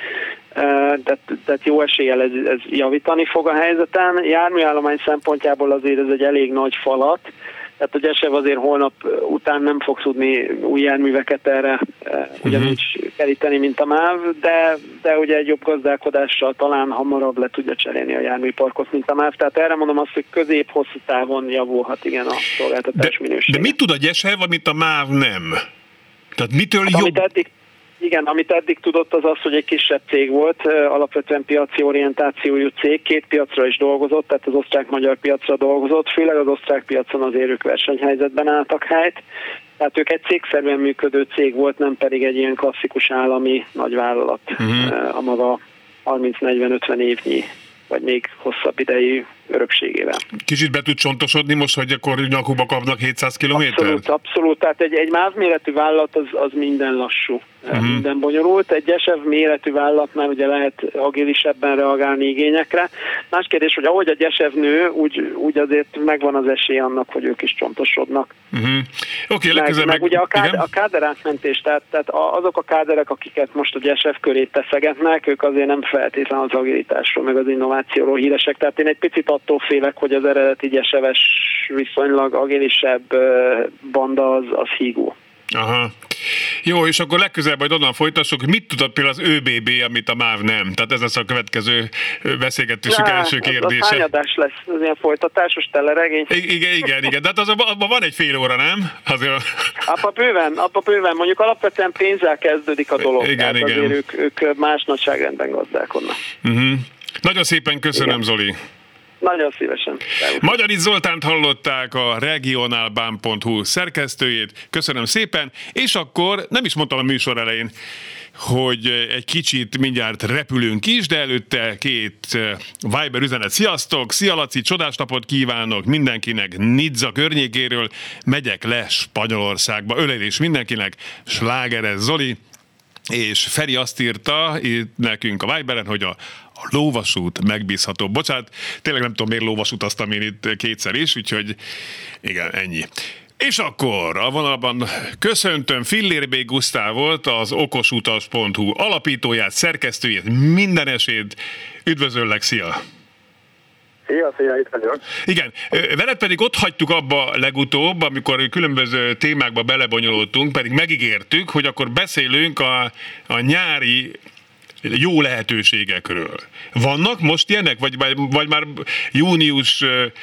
Tehát, tehát jó eséllyel ez, ez javítani fog a helyzeten. Járműállomány szempontjából azért ez egy elég nagy falat, tehát a Gyesev azért holnap után nem fog tudni új járműveket erre ugyanúgy uh-huh. keríteni, mint a MÁV, de, de ugye egy jobb gazdálkodással talán hamarabb le tudja cserélni a járműparkot, mint a MÁV. Tehát erre mondom azt, hogy közép-hosszú távon javulhat igen a szolgáltatás minősége. De mit tud a Gyesev, amit a MÁV nem? Tehát mitől hát, jobb? Amit eddig, igen, amit eddig tudott, az az, hogy egy kisebb cég volt, alapvetően piaci orientációjú cég, két piacra is dolgozott, tehát az osztrák-magyar piacra dolgozott, főleg az osztrák piacon azért ők versenyhelyzetben álltak helyt, tehát ők egy cégszerűen működő cég volt, nem pedig egy ilyen klasszikus állami nagyvállalat, uh-huh. a maga harminc-negyven-ötven évnyi, vagy még hosszabb idejű örökségével. Kicsit be tud csontosodni most, hogy akkor nyakukba kapnak hétszáz kilométert? Abszolút, abszolút. Tehát egy, egy MÁV méretű vállalat az, az minden lassú, uh-huh. minden bonyolult. Egy Gyesev méretű vállalatnál ugye lehet agilisebben reagálni igényekre. Más kérdés, hogy ahogy a Gyesev nő, úgy, úgy azért megvan az esély annak, hogy ők is csontosodnak. Uh-huh. Oké, okay, meg, meg, meg ugye a, kád, a káderátmentés, tehát, tehát azok a káderek, akiket most a Gyesev köré teszegetnek, ők azért nem feltétlenül az agilitásról, meg az innovációról híresek. Tehát én egy picit attól félek, hogy az eredeti Gyeseves viszonylag agilisebb banda az, az hígó. Aha. Jó, és akkor legközelebb majd onnan folytassuk, hogy mit tudod például az ÖBB, amit a MÁV nem? Tehát ez lesz a következő beszélgetésük első kérdése. Az hányadás lesz, az ilyen folytatásos teleregény. I- igen, igen, igen, de hát az, abban van egy fél óra, nem? Azért... Abba bőven, abba bőven, mondjuk alapvetően pénzzel kezdődik a dolog. Igen, tehát igen. azért ők, ők más nagyságrendben gazdálkodnak. Uh-huh. Nagyon szépen köszönöm, igen. Zoli. Nagyon szívesen. Magyarics Zoltánt hallották, a regionalbahn pont hu szerkesztőjét. Köszönöm szépen, és akkor nem is mondtam a műsor elején, hogy egy kicsit mindjárt repülünk is, de előtte két Viber üzenet. Sziasztok! Szia Laci, csodás napot kívánok mindenkinek Nizza környékéről. Megyek le Spanyolországba. Ölelés mindenkinek. Slágeres Zoli. És Feri azt írta itt nekünk a Viberen, hogy a A lóvasút megbízható. Bocsánat, tényleg nem tudom, miért lóvasutaztam én itt kétszer is, úgyhogy igen, ennyi. És akkor a vonalban köszöntöm Fillér B. Gusztávot, az okosutas pont hu alapítóját, szerkesztőjét, minden esélyt. Üdvözöllek, szia! Szia, szia, itt vagyok. Igen, veled pedig ott hagytuk abba legutóbb, amikor különböző témákba belebonyolultunk, pedig megígértük, hogy akkor beszélünk a, a nyári jó lehetőségekről. Vannak most ilyenek? Vagy, vagy már június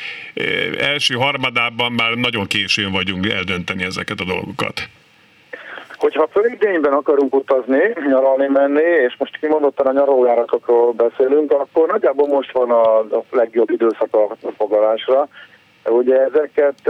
első harmadában már nagyon későn vagyunk eldönteni ezeket a dolgokat? Hogyha fölidényben akarunk utazni, nyaralni menni, és most kimondottan a nyaralójáratokról beszélünk, akkor nagyjából most van a, a legjobb időszak a foglalásra. Ugye ezeket...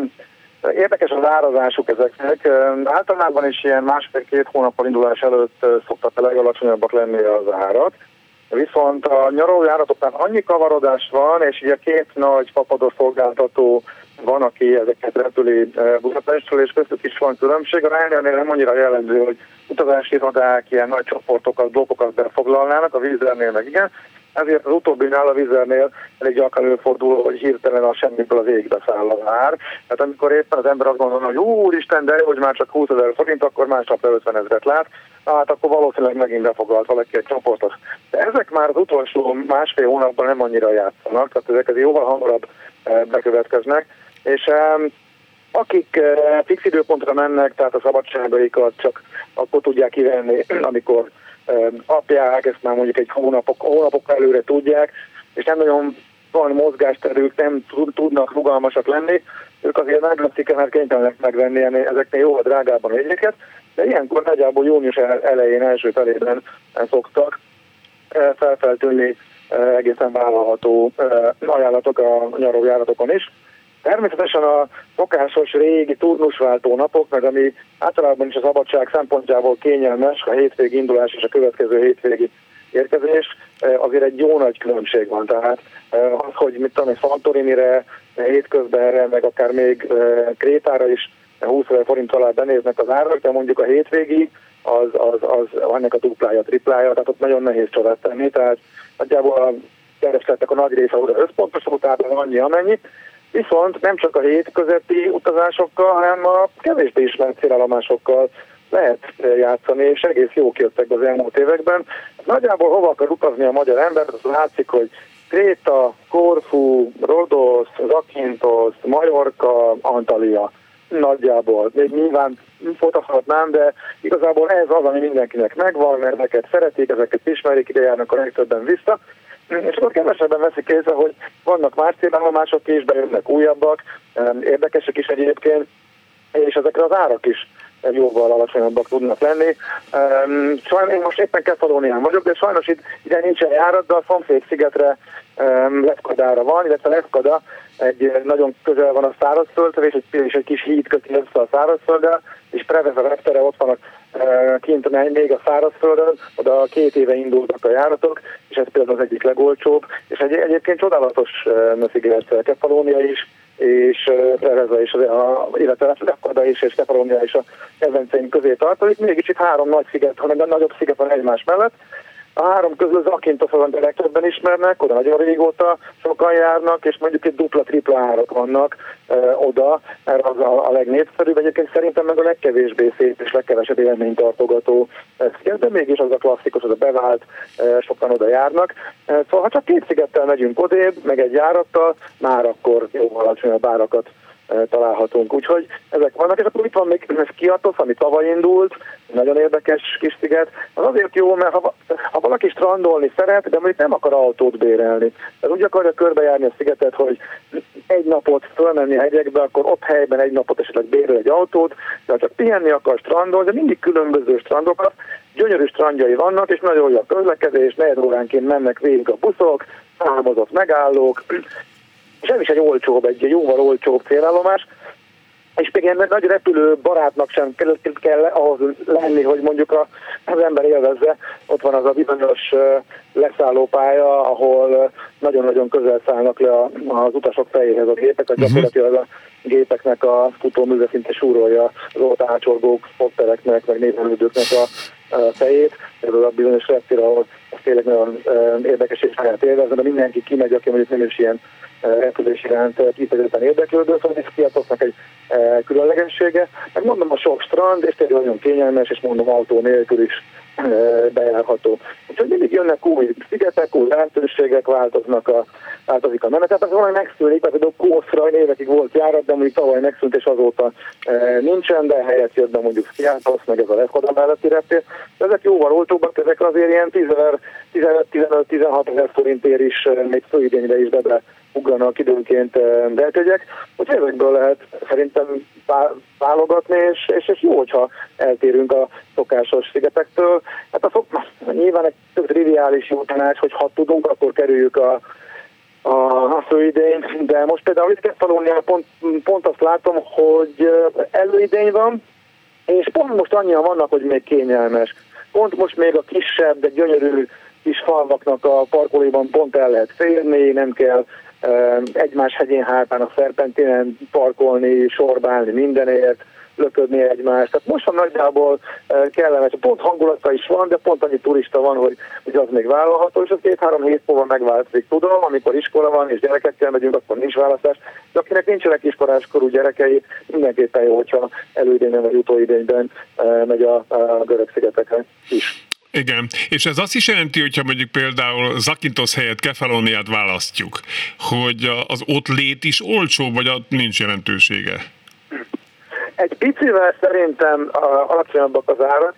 Érdekes az árazásuk ezeknek. Általában is ilyen másfél-két hónappal indulás előtt szoktak a legalacsonyabbak lenni az árak. Viszont a nyaralójáratoknál annyi kavarodás van, és ugye két nagy fapados szolgáltató van, aki ezeket repüli Budapestről, és köztük is van különbség. A Ryanairnél nem annyira jellemző, hogy utazási irodák ilyen nagy csoportokat, blokkokat befoglalnának, a Wizz Airnél meg igen. ezért az utóbbinál a Vizernél elég gyakran előfordul, hogy hirtelen a semmiből az égbe száll az ár. Tehát amikor éppen az ember azt gondolna, hogy úristen, de hogy már csak húszezer forint, akkor másnap ötven ezret lát, hát akkor valószínűleg megint befoglalt valaki egy csoportot. De ezek már az utolsó másfél hónapban nem annyira játszanak, tehát ezek azért jóval hamarabb bekövetkeznek, és akik fix időpontra mennek, tehát a szabadságaikat csak akkor tudják kivenni, amikor apják, ezt már mondjuk egy hónapok, hónapok előre tudják, és nem nagyon van mozgásterük, nem tudnak rugalmasak lenni, ők azért meglepszik, mert kénytelenek megvenni ezeknél jóval drágában a jegyeket, de ilyenkor nagyjából június elején, első felében szoktak felfeltűnni egészen vállalható ajánlatok a nyarójáratokon is. Természetesen a szokásos régi turnusváltó napok, meg ami általában is a szabadság szempontjából kényelmes, a hétvégi indulás és a következő hétvégi érkezés, azért egy jó nagy különbség van. Tehát az, hogy mit tudom, Santorinire, hétközbenre, meg akár még Krétára is húszezer forint alá benéznek az árak, de mondjuk a hétvégi az, az, az ennek a duplája, triplája, tehát ott nagyon nehéz csodát tenni, tehát nagyjából a keresletnek a nagy része oda összpontosul, tehát annyi amennyi. Viszont nem csak a hét közötti utazásokkal, hanem a kevésbé ismert célállomásokkal lehet játszani, és egész jó kijöttek az elmúlt években. Nagyjából hova akar utazni a magyar ember, az látszik, hogy Kréta, Korfu, Rodosz, Zakynthos, Majorka, Antalya. Nagyjából. Még nyilván folytathatnám, de igazából ez az, ami mindenkinek megvan, mert ezeket szeretik, ezeket ismerik, ide járnak a legtöbben vissza. És akkor kevesebben veszik észre, hogy vannak más célállomások is, bejönnek újabbak, érdekesek is egyébként, és ezekre az árak is jóval alacsonyabbak tudnak lenni. Sajnos én most éppen Kefalónián vagyok, de sajnos itt ide nincsen járat, de a Szomszéd-szigetre Lefkadára van, illetve Lefkada egy nagyon közel van a szárazföldre, és egy, és egy kis híd köti össze a szárazfölddel, és Preveza reptere ott vannak kint még a szárazföldön, oda két éve indultak a járatok, és ez például az egyik legolcsóbb, és egy, egyébként csodálatos sziget Kefalónia is, és Preveza is, illetve Lefkada is, és Kefalónia is a kedvenceim közé tartozik. Mégis itt három nagy sziget, hanem nagyobb sziget van egymás mellett. A három közül Zakynthos a legtöbben ismernek, oda nagyon régóta sokan járnak, és mondjuk itt dupla-tripla árak vannak e, oda, mert az a, a legnépszerűbb, egyébként szerintem meg a legkevésbé szép és legkevesebb élményt tartogató sziget, de mégis az a klasszikus, az a bevált, e, sokan oda járnak. E, szóval ha csak két szigettel megyünk odébb, meg egy járattal, már akkor jóval alacsonyabb árakat találhatunk. Úgyhogy ezek vannak, és akkor itt van még Skiathos, ami tavaly indult, nagyon érdekes kis sziget. Az azért jó, mert ha, ha valaki strandolni szeret, de mondjuk nem akar autót bérelni. Tehát úgy akarja körbejárni a szigetet, hogy egy napot fölmenni a hegyekbe, akkor ott helyben egy napot esetleg bérel egy autót, de ha csak pihenni akar strandolni, de mindig különböző strandokat, gyönyörű strandjai vannak, és nagyon jó a közlekedés, negyed óránként mennek végig a buszok, számozott megállók, és ez is egy olcsóbb, egy jóval olcsóbb célállomás, és még ilyen nagy repülő barátnak sem kell, kell ahhoz lenni, hogy mondjuk a, az ember élvezze. Ott van az a bizonyos leszállópálya, ahol nagyon-nagyon közel szállnak le az utasok fejéhez a gépek, a gyakorlatilag a gépeknek a futóműve szinte súrolja az ott ácsorgók, fottereknek, meg nézelődőknek a fejét. Ez az a bizonyos reptér, ahol tényleg nagyon érdekes és saját élvezve, de mindenki kimegy, aki mondjuk nem is ilyen repülés iránt kifejezetten érdeklődő, szóval ez Skiathosnak egy e, különlegessége. Meg mondom, a sok strand, és tényleg nagyon kényelmes, és mondom, autó nélkül is e, bejárható. Úgyhogy mindig jönnek új szigetek, új lehetőségek, változnak a, változik a menet. Tehát az valami megszűnik, mert például Kószra évekig volt járat, de mondjuk tavaly megszűnt, és azóta e, nincsen, de helyett jött be mondjuk Skiathos, meg ez a Lefkada melletti reptér. Ezek jóval olcsóbbak, ezek azért ilyen tizenöt-tizenhat ezer forintért is, még főidényre is be ugranak időnként beltegyek, úgyhogy ezekből lehet szerintem válogatni, és, és, és jó, hogyha eltérünk a szokásos szigetektől. Hát a szok, nyilván egy tök triviális jó tanács, hogy ha tudunk, akkor kerüljük a, a, a főidényt, de most például itt Kefalónián pont, pont azt látom, hogy előidény van, és pont most annyian vannak, hogy még kényelmes. Pont most még a kisebb, de gyönyörű kis falvaknak a parkolóban pont el lehet férni, nem kell egymás hegyén hátán a szerpentinen parkolni, sorbálni mindenért, löködni egymást. Tehát most van nagyjából kellemes, pont hangulata is van, de pont annyi turista van, hogy, hogy az még vállalható, és az két-három hét múlva megváltozik. Tudom, amikor iskola van és gyerekekkel megyünk, akkor nincs választás, de akinek nincsenek iskoláskorú gyerekei, mindenképpen jó, hogyha előidényben vagy utóidényben megy a, a Görög-szigetekre is. Igen, és ez azt is jelenti, hogyha mondjuk például Zakynthos helyett Kefalóniát választjuk, hogy az ott lét is olcsó, vagy ott nincs jelentősége? Egy picivel szerintem alacsonyabbak az árak,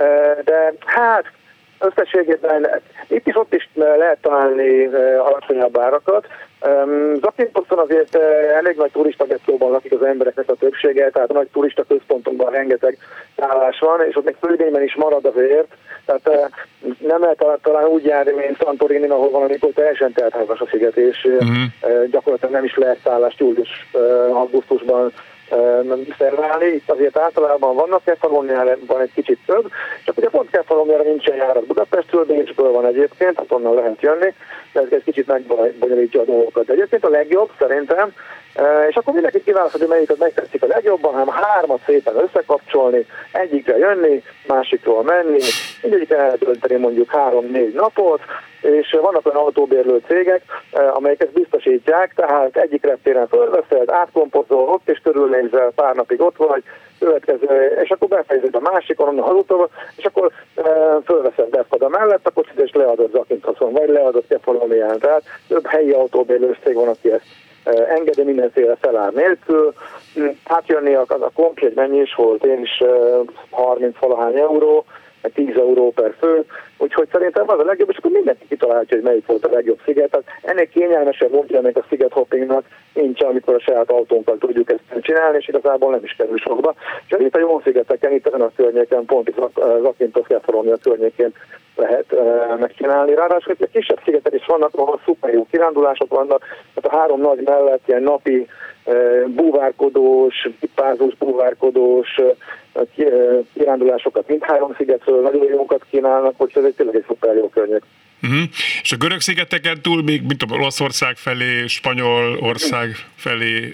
de hát összességében itt is ott is lehet találni alacsonyabb árakat. Zakynthosson azért elég nagy turistagettóban lakik az embereknek a többsége, tehát a nagy turista központokban rengeteg szállás van, és ott még fölidényben is marad azért, tehát nem lehet talán úgy járni, mint Santorinin, ahol van, amikor teljesen teltházas a sziget, és uh-huh. gyakorlatilag nem is lehet szállást július, augusztusban szerválni. Itt azért általában vannak, Kefalóniában egy kicsit több, csak ugye pont Kefalóniára nincsen járat Budapestről, Bécsből van egyébként, hát onnan lehet jönni, de ez egy kicsit megbonyolítja a dolgokat. De egyébként a legjobb szerintem, és akkor mindenki kiválaszt, hogy melyiket megtetszik a legjobban, hanem hármat szépen összekapcsolni, egyikre jönni, másikról menni, mindegyikre eltölteni mondjuk három-négy napot, és vannak olyan autóbérlő cégek, amelyek ezt biztosítják, tehát egyik reptéren fölveszed, átkompozol, ott és körülnézel, pár napig ott vagy, következő, és akkor befejezed a másikon, onnan hazudtól, és akkor e, fölveszed Befada mellett, akkor és leadod Zakynthosson, vagy leadod Kefalónián. Tehát több helyi autóbérlő cég van, aki ezt e, engedi mindenféle felár nélkül. Hát jönni az a komplet mennyi is volt, én is e, harminc-valahány euró, tíz euró per fő, úgyhogy szerintem az a legjobb, és akkor mindenki kitalálja, hogy melyik volt a legjobb sziget. Tehát ennél kényelmesebb módja meg a sziget hoppingnak nincs, amikor a saját autónkkal tudjuk ezt csinálni, és igazából nem is kerül sokba. És itt a jó szigeteken, itt ezen a környéken, pont itt Zakynthos Kefalónia környékén lehet e, megcsinálni. Ráadásul itt kisebb szigetek is vannak, ahol szuper jó kirándulások vannak, tehát a három nagy mellett ilyen napi e, búvárkodós, pipázós, búvárkodós e, kirándulásokat mindhárom szigetről nagyon jókat kínálnak, hogy ez egy tényleg egy szuper jó környék. Uh-huh. És a Görög-szigeteken túl még, mint a Olaszország felé, Spanyolország felé,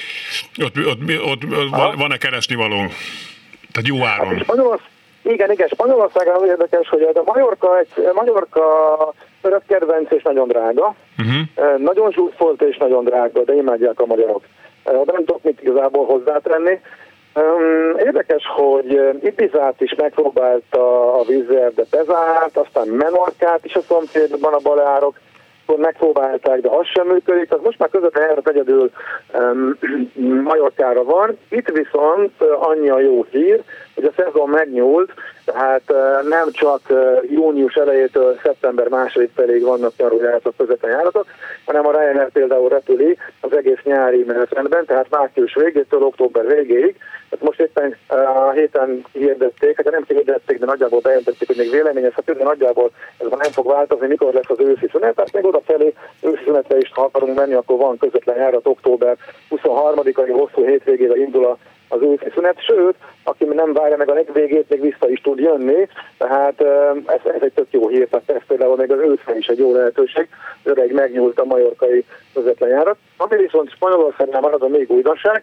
ott, ott, ott, ott van-e keresnivaló? Tehát jó áron. Hát, igen, igen, Spanyolországban érdekes, hogy a Majorka egy Majorka örök kedvenc és nagyon drága. Uh-huh. Nagyon zsúfolt és nagyon drága, de imádják a magyarok. Nem tudok mit igazából hozzátenni. Érdekes, hogy Ibizát is megpróbálta a Wizz de Pezárt, aztán Menorcát is a szomszédban a Baleárok, akkor megpróbálták, de az sem működik. Az most már közvetlenül erre egyedül um, Majorkára van. Itt viszont annyi a jó hír, hogy a szezon megnyúlt, tehát uh, nem csak uh, június elejétől szeptember második feléig vannak nyaralójáratok, közvetlen járatok, hanem a Ryanair például repüli az egész nyári menetrendben, tehát március végétől október végéig. Tehát most éppen a uh, héten hirdették, hát nem hirdették, de nagyjából bejelentették, hogy még véleményezhető, de nagyjából ez nem fog változni, mikor lesz az őszi szünet. Tehát még odafelé őszi szünetre is, ha akarunk menni, akkor van közvetlen járat október huszonharmadikai hosszú hétvégére indul a az őszi szünet, sőt, aki nem várja meg a legvégét, még vissza is tud jönni, tehát ez, ez egy tök jó hír, tehát ez például még az őszre is egy jó lehetőség, öreg megnyúlt a majorkai közvetlen járat. Ami viszont Spanyolországnál marad a még újdonság,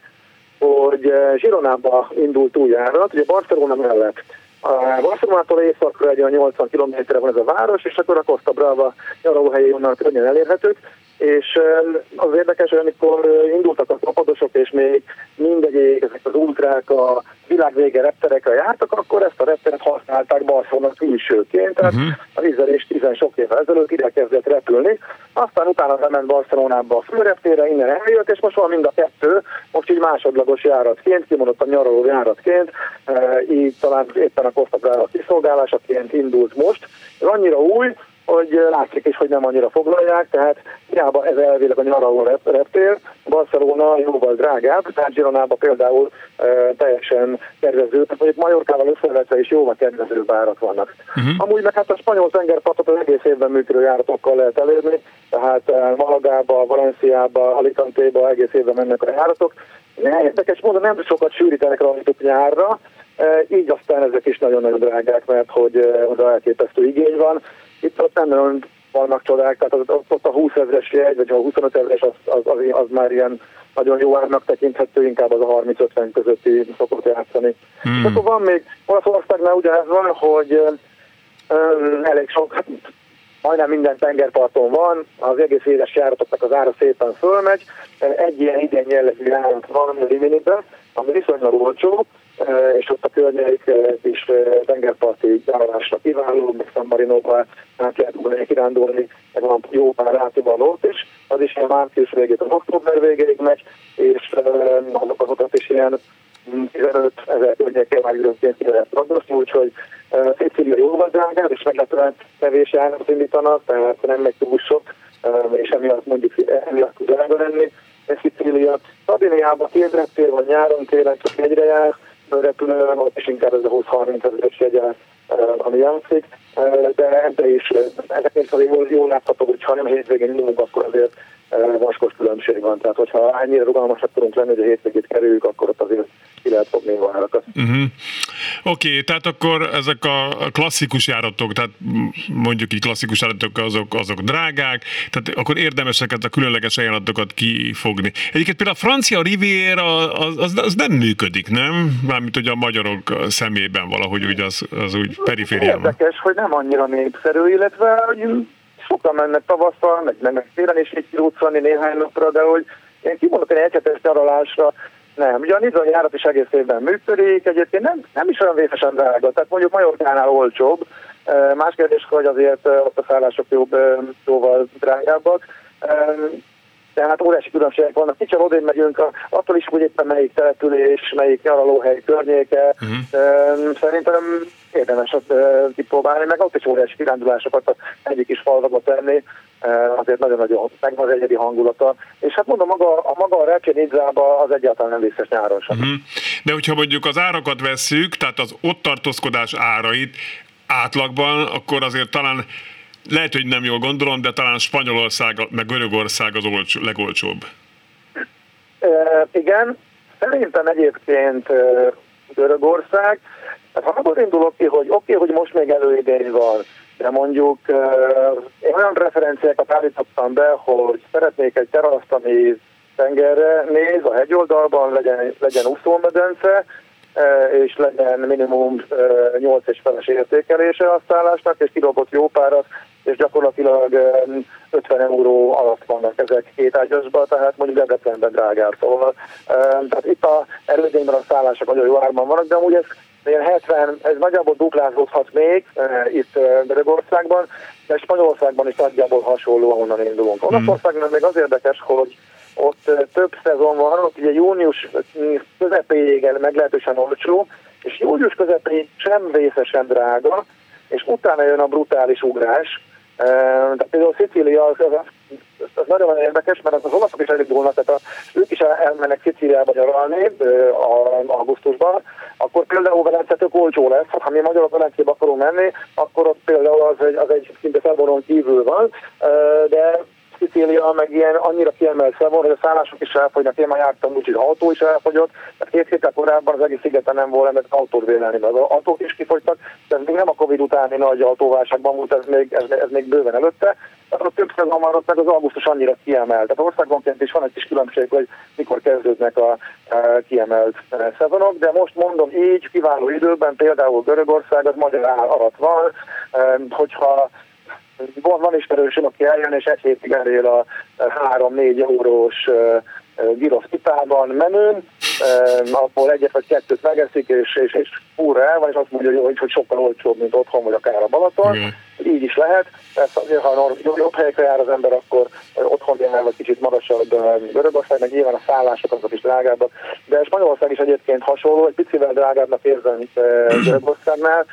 hogy Gironába indult új járat, ugye Barcelona mellett. A Barcelonától északra egy olyan nyolcvan kilométerre van ez a város, és akkor a Costa Brava nyaralóhelyei onnan könnyen elérhetők, és az érdekes, hogy amikor indultak a szapadosok, és még mindegyik, ezek az ultrák a világvége repterekre jártak, akkor ezt a repteret használták Barcelona külsőként, tehát uh-huh. a Wizz tizen sok évvel ezelőtt ide kezdett repülni, aztán utána lement Barcelonába a főreptére, innen eljött, és most van mind a kettő, most így másodlagos járatként, kimondottan nyaraló járatként, így talán éppen a Costa Brava kiszolgálásaként indult most. Ez annyira új, hogy látszik is, hogy nem annyira foglalják, tehát hiába ez elvileg a nyaraló reptér, Barcelona jóval drágább, tehát Gironában például e, teljesen kedvező, tehát mondjuk Majorkával összevetve is jóval kedvezőbb árak vannak. Uh-huh. Amúgy meg hát a spanyol tengerpartot az egész évben működő járatokkal lehet elérni, tehát Malagába, Valenciába, Alicantéba egész évben mennek a járatok. Érdekes módon nem sokat sűrítenek rajtuk nyárra, e, így aztán ezek is nagyon-nagyon drágák, mert hogy oda elképesztő igény van. Itt ott nem nagyon vannak csodák, tehát az, ott a húsz ezres jegy, vagy a huszonöt ezres az, az, az, az már ilyen nagyon jó árnak tekinthető, inkább az a harminc-ötven közötti szokott játszani. Hmm. És akkor van még, Olaszországnál ugyanez van, hogy um, elég sok, hát, majdnem minden tengerparton van, az egész éves járatoknak az ára szépen fölmegy, egy ilyen idén jellegű járat van Riminiben, ami viszonylag olcsó, és ott a környék is tengerparti nyaralásra kiváló, meg San Marinóba át lehet ugrani, kirándulni, meg van jó pár átivalót is, az is ilyen március végétől október végéig megy, és azok azokat is ilyen tizenöt ezer környékén már időnként ki lehet ragadni, úgyhogy Szicília jóval drágább, és meglepően kevés járat indítanak, tehát nem megy túl sok, és emiatt mondjuk emiatt tud drága lenni. Szicília. Szardiniában két reptér van nyáron, télen csak egyre jár, repülőn, ott is inkább ez a húsz-harminc ezeres jegyel, ami játszik, de ebbe is ezeknél azért jól, jól látható, hogy ha nem hétvégén indulunk, akkor azért vaskos különbség van. Tehát, hogyha ennyire rugalmasak tudunk lenni, hogy a hétvégét kerüljük, akkor ott azért ki lehet fogni a árakat. Uh-huh. Oké, okay, tehát akkor ezek a klasszikus járatok, tehát mondjuk így klasszikus járatok, azok, azok drágák, tehát akkor érdemes ezeket a különleges ajánlatokat kifogni. Egyébként például a francia Riviera az, az, az nem működik, nem? Mármint, hogy a magyarok szemében valahogy úgy az, az úgy perifériában. Érdekes, hogy nem annyira népszerű, illetve hogy sokan mennek tavasszal, meg mennek télen is így kirúccolni néhány napra, de hogy én kimondok egy egyhetes nyaralásra, nem. Ugye a Nizza járat is egész évben működik, egyébként nem, nem is olyan vészesen drága, tehát mondjuk Majorkánál olcsóbb, más kérdés, hogy azért ott a szállások jobb, jóval drágábbak. Tehát óriási különbségek vannak. Kicsit odébb megyünk, a, attól is, hogy éppen melyik település, melyik nyaralóhely környéke. Uh-huh. Szerintem érdemes azt kipróbálni, meg ott is óriási kirándulásokat az egyik is falvaba tenni. Azért nagyon-nagyon megvan az egyedi hangulata. És hát mondom, maga, a maga a Recce Nizzába az egyáltalán nem vészes nyáron sem. Uh-huh. De hogyha mondjuk az árakat vesszük, tehát az ott tartózkodás árait átlagban, akkor azért talán lehet, hogy nem jól gondolom, de talán Spanyolország, meg Görögország az olcsó, legolcsóbb. E, igen, szerintem egyébként Görögország. Hát, ha abból indulok ki, hogy oké, okay, hogy most még előidény van, de mondjuk én olyan referenciákat állítottam be, hogy szeretnék egy teraszt, ami tengerre néz, a hegyoldalban legyen, legyen úszómedence, és legyen minimum nyolc és feles értékelése a szállásnak, és kidobott jó párat, és gyakorlatilag ötven euró alatt vannak ezek két ágyasban, tehát mondjuk Debrecenben drágább. Szóval, tehát itt a erődényben a szállások nagyon jó árban vannak, de amúgy ez ilyen hetven, ez nagyjából duplázódhat még itt Görögországban, de Spanyolországban is nagyjából hasonló, ahonnan indulunk. Olaszországban még az érdekes, hogy ott több szezon van, ott ugye június közepéig meglehetősen olcsó, és július közepéig sem vészesen drága, és utána jön a brutális ugrás. Tehát például Szicília az, az, az nagyon érdekes, mert az olaszok is elindulnak, tehát a, ők is elmennek Szicíliába nyaralni augusztusban, akkor például Velence tök olcsó lesz, ha mi magyarok Velencébe akarunk menni, akkor ott például az egy, az egy szinte Szevonon kívül van, de Szicília meg ilyen annyira kiemelt Szevon, hogy a szállások is elfogynak, én már jártam úgy, hogy az autó is elfogyott, tehát két héttel korábban az egész szigeten nem volt, mert autót vélelni, mert az autók is kifogytak, de ez még nem a Covid utáni nagy autóválságban volt, ez még, ez, ez még bőven előtte, tehát a több szezon már ott meg az augusztus annyira kiemelt. Tehát országonként is van egy kis különbség, hogy mikor kezdődnek a, a kiemelt szezonok, de most mondom így, kiváló időben, például Görögország, az magyar ár alatt van, hogyha Van, van ismerősöm, aki eljön, és egy hétig elél a három-négy eurós gyrosz pipában menőn, abból egyet vagy kettőt megeszik, és, és, és úrra el van, és azt mondja, hogy, hogy sokkal olcsóbb, mint otthon, vagy akár a Balaton. Mm. Így is lehet. Ezt azért, ha jobb helyekre jár az ember, akkor otthon jár, vagy kicsit magasabb Görögország, meg nyilván a szállások azok is drágábbak. De Spanyolország is egyébként hasonló, egy picivel drágábbnak érzem, mint Görögországnál.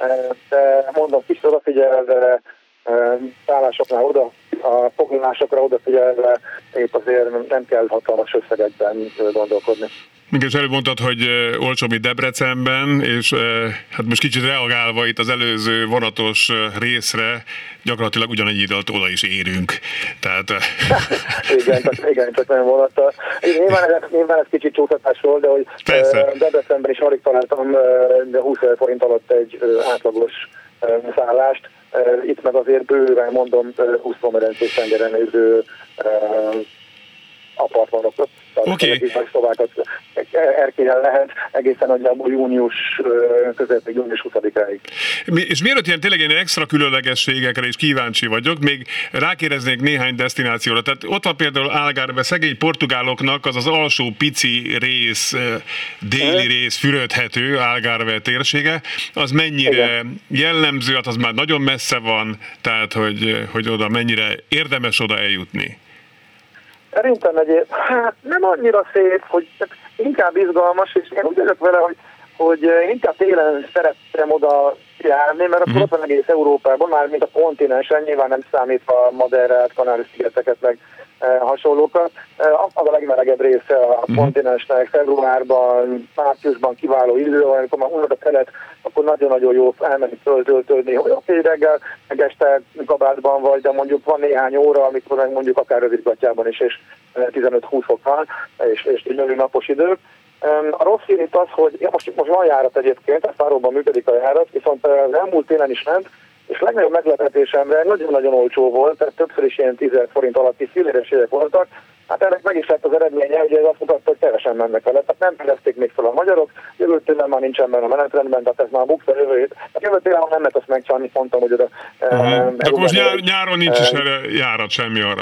De mondom, kicsit odafigyelve, szállásoknál oda, a foglalásokra odafigyelve, épp azért nem kell hatalmas összegekben gondolkodni. Mégis előbb mondtad, hogy olcsóbb, mint Debrecenben, és hát most kicsit reagálva itt az előző vonatos részre, gyakorlatilag ugyanannyi idő alatt oda is érünk. Tehát... igen, csak, igen, csak nem vonattal. Nyilván ez, nyilván ez kicsit csúsztatás volt, de hogy Persze. Debrecenben is alig találtam de húsz forint alatt egy átlagos szállást. Itt meg azért bőven, mondom, úszómedencés tengeren néző apartmanokat. Oké. Okay. Szobákat erkélyen lehet egészen nagyjából június közepig, június huszadikáig. És mielőtt ilyen tényleg ilyen extra különlegességekre is kíváncsi vagyok, még rákérdeznék néhány desztinációra. Tehát ott van például Algarve, szegény portugáloknak az az alsó pici rész, déli rész fürödhető Algarve térsége, az mennyire igen. jellemző, hát az már nagyon messze van, tehát hogy, hogy oda mennyire érdemes oda eljutni. Szerintem egyébként, hát nem annyira szép, hogy inkább izgalmas, és én úgy vagyok vele, hogy, hogy inkább télen szerettem oda járni, mert akkor uh-huh. ott van egész Európában, már mint a kontinensen, nyilván nem számítva Madeirát, Kanári-szigeteket, meg e, hasonlókat. E, az a legmelegebb része a uh-huh. kontinensnek, februárban, márciusban kiváló idő, amikor már unod a telet, akkor nagyon-nagyon jó elmenni föltöltődni, hogy oké, reggel, meg este kabátban vagy, de mondjuk van néhány óra, amikor mondjuk akár rövidgatjában is, és tizenöt-húsz fok van, és, és egy nagyon napos idő. A rossz hír itt az, hogy ja, most, most van járat egyébként, Fáróban működik a járat, viszont az elmúlt télen is ment, és legnagyobb meglepetésemre nagyon-nagyon olcsó volt, tehát többször is ilyen tíz forint alatti fillérességek voltak. Hát ennek meg is lett az eredménye, hogy ez azt mutatta, hogy kevesen mennek vele. Tehát nem fedezték még fel a magyarok, jövő télen már nincsen benne a menetrendben, tehát ez már a bukta jövő hét. Hát jövő télen nem lehet azt megcsalni, mondtam, hogy oda... Uh-huh. E, de most nyár, nyáron nincs is erre járat semmi arra.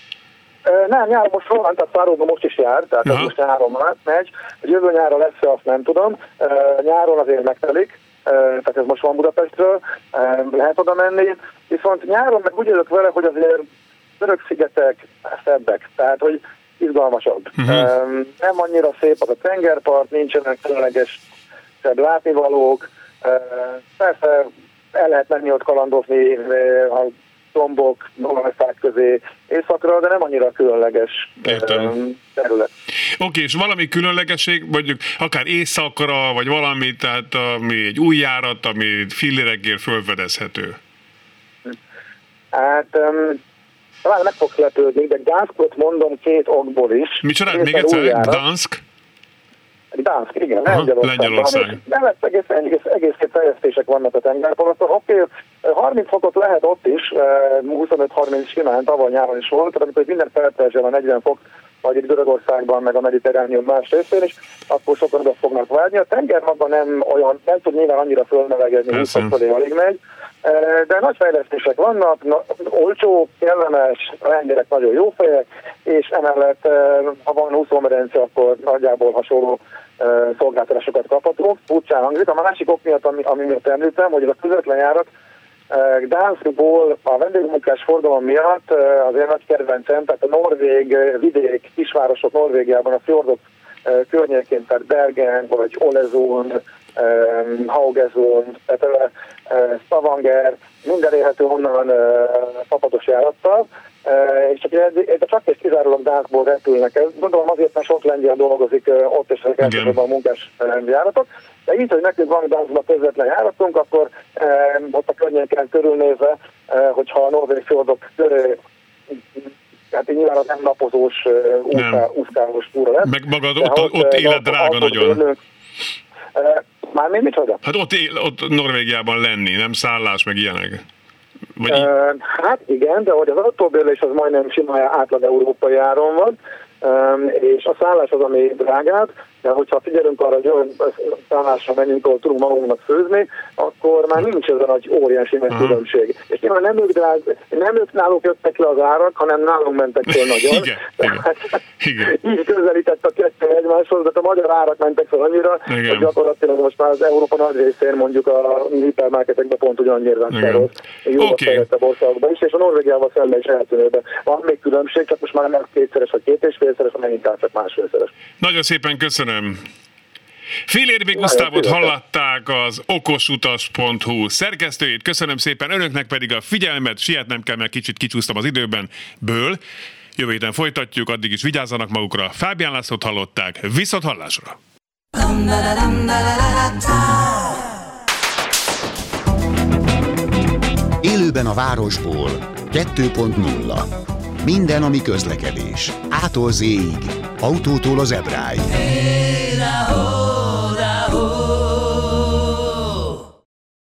Nem, nyáron most van, tehát Fáróban most is jár, tehát ez most nyáron már megy. Hogy jövő nyáron lesz, azt nem tudom. Nyáron azért megtelik, tehát ez most van Budapestről, lehet oda menni. Viszont nyáron meg úgy jövök vele, hogy azért Török-szigetek szebbek, tehát hogy izgalmasabb. Uh-huh. Nem annyira szép az a tengerpart, nincsenek különleges szebb látnivalók. Persze el lehet menni ott kalandozni, ha dombok, dolgozták közé északra, de nem annyira különleges Értem. terület. Oké, okay, és valami különlegesség, mondjuk akár északra, vagy valami, tehát ami egy új járat, ami fillérekért fölfedezhető? Hát um, talán meg fogsz lepődni, de Gdanskot mondom két okból is. Micsoda? Még egyszer? Gdansk? Gdansk, igen, Lengyelország. Lengyelország. Nem lesz egész, egész, egész két fejlesztések vannak a tengerparton. Oké, harminc fokot lehet ott is, huszonöt-harminc simán, tavaly nyáron is volt, amikor minden felperzsel a negyven fok, vagy itt Görögországban, meg a Mediterránium más részén is, akkor sokan oda fognak vágyni. A tenger maga nem olyan, nem tud nyilván annyira fölmelegedni, húsz fok fölé alig megy, de nagy fejlesztések vannak, na, olcsó, kellemes, a lengyelek nagyon jó fejek, és emellett, ha van úszómedence, akkor nagyjából hasonló szolgáltatásokat kaphatunk. Furcsán hangzik. A másik ok miatt, ami, ami miatt említem, hogy ez a közvetlen járat Gdanskból a vendégmunkás forgalom miatt az én nagy kedvencem, tehát a norvég vidék, kisvárosok Norvégiában, a fjordok környékén, tehát Bergen, vagy Ålesund, Haugesund, tehát Stavanger, minden érhető onnan fapados járattal, és csak, csak és kizárólag Gdanskból repülnek. Gondolom azért, mert sok lengyel dolgozik ott, és ezek elsősorban a munkás járatok. De így, hogy nekünk van Gdanskba közvetlen járatunk, akkor ott a környéken körülnézve, hogyha a norvég fjordok köré, hát nyilván az nem napozós, úszkálós túra lesz. Meg magad ott, ott, ott élet drága nagyon. Élünk, Már még micsoda? Hát ott, él, ott Norvégiában lenni, nem szállás, meg ilyenek. Vagy uh, hát igen, de hogy az autóbérlés az majdnem sima átlag európai áron van, um, és a szállás az, ami drágább, de hogyha figyelünk arra, hogy olyan szállásra menjünk, ahol tudunk magunknak főzni, akkor már nincs ez a nagy óriási nagy különbség. És nyilván nem ők, drág, nem ők náluk jöttek le az árak, hanem nálunk mentek föl nagyon. Igen, igen, igen. Így közelített a kettő egymáshoz, de a magyar árak mentek fel annyira, igen. hogy gyakorlatilag most már az Európa nagy részén mondjuk a hipermarketekben pont ugyannyira szeroz. Jóval fejlettebb országokban is, és a Norvégiával szemben is eltűnőben. Van még különbség, csak most már nem kétszeres vagy két és félszeres, hanem inkább csak másfélszeres. Nagyon szépen köszönöm. Filérbi Gusztávot hallatták, az okosutas pont hu szerkesztőjét. Köszönöm szépen, önöknek pedig a figyelmet, sietnem kell, mert kicsit kicsúsztam az időben ből. Jövő héten folytatjuk, addig is vigyázzanak magukra. Fábián Lászlót hallották, viszont hallásra! Élőben a városból kettő pont nulla. Minden, ami közlekedés. Ától zéig, autótól az Ebráig.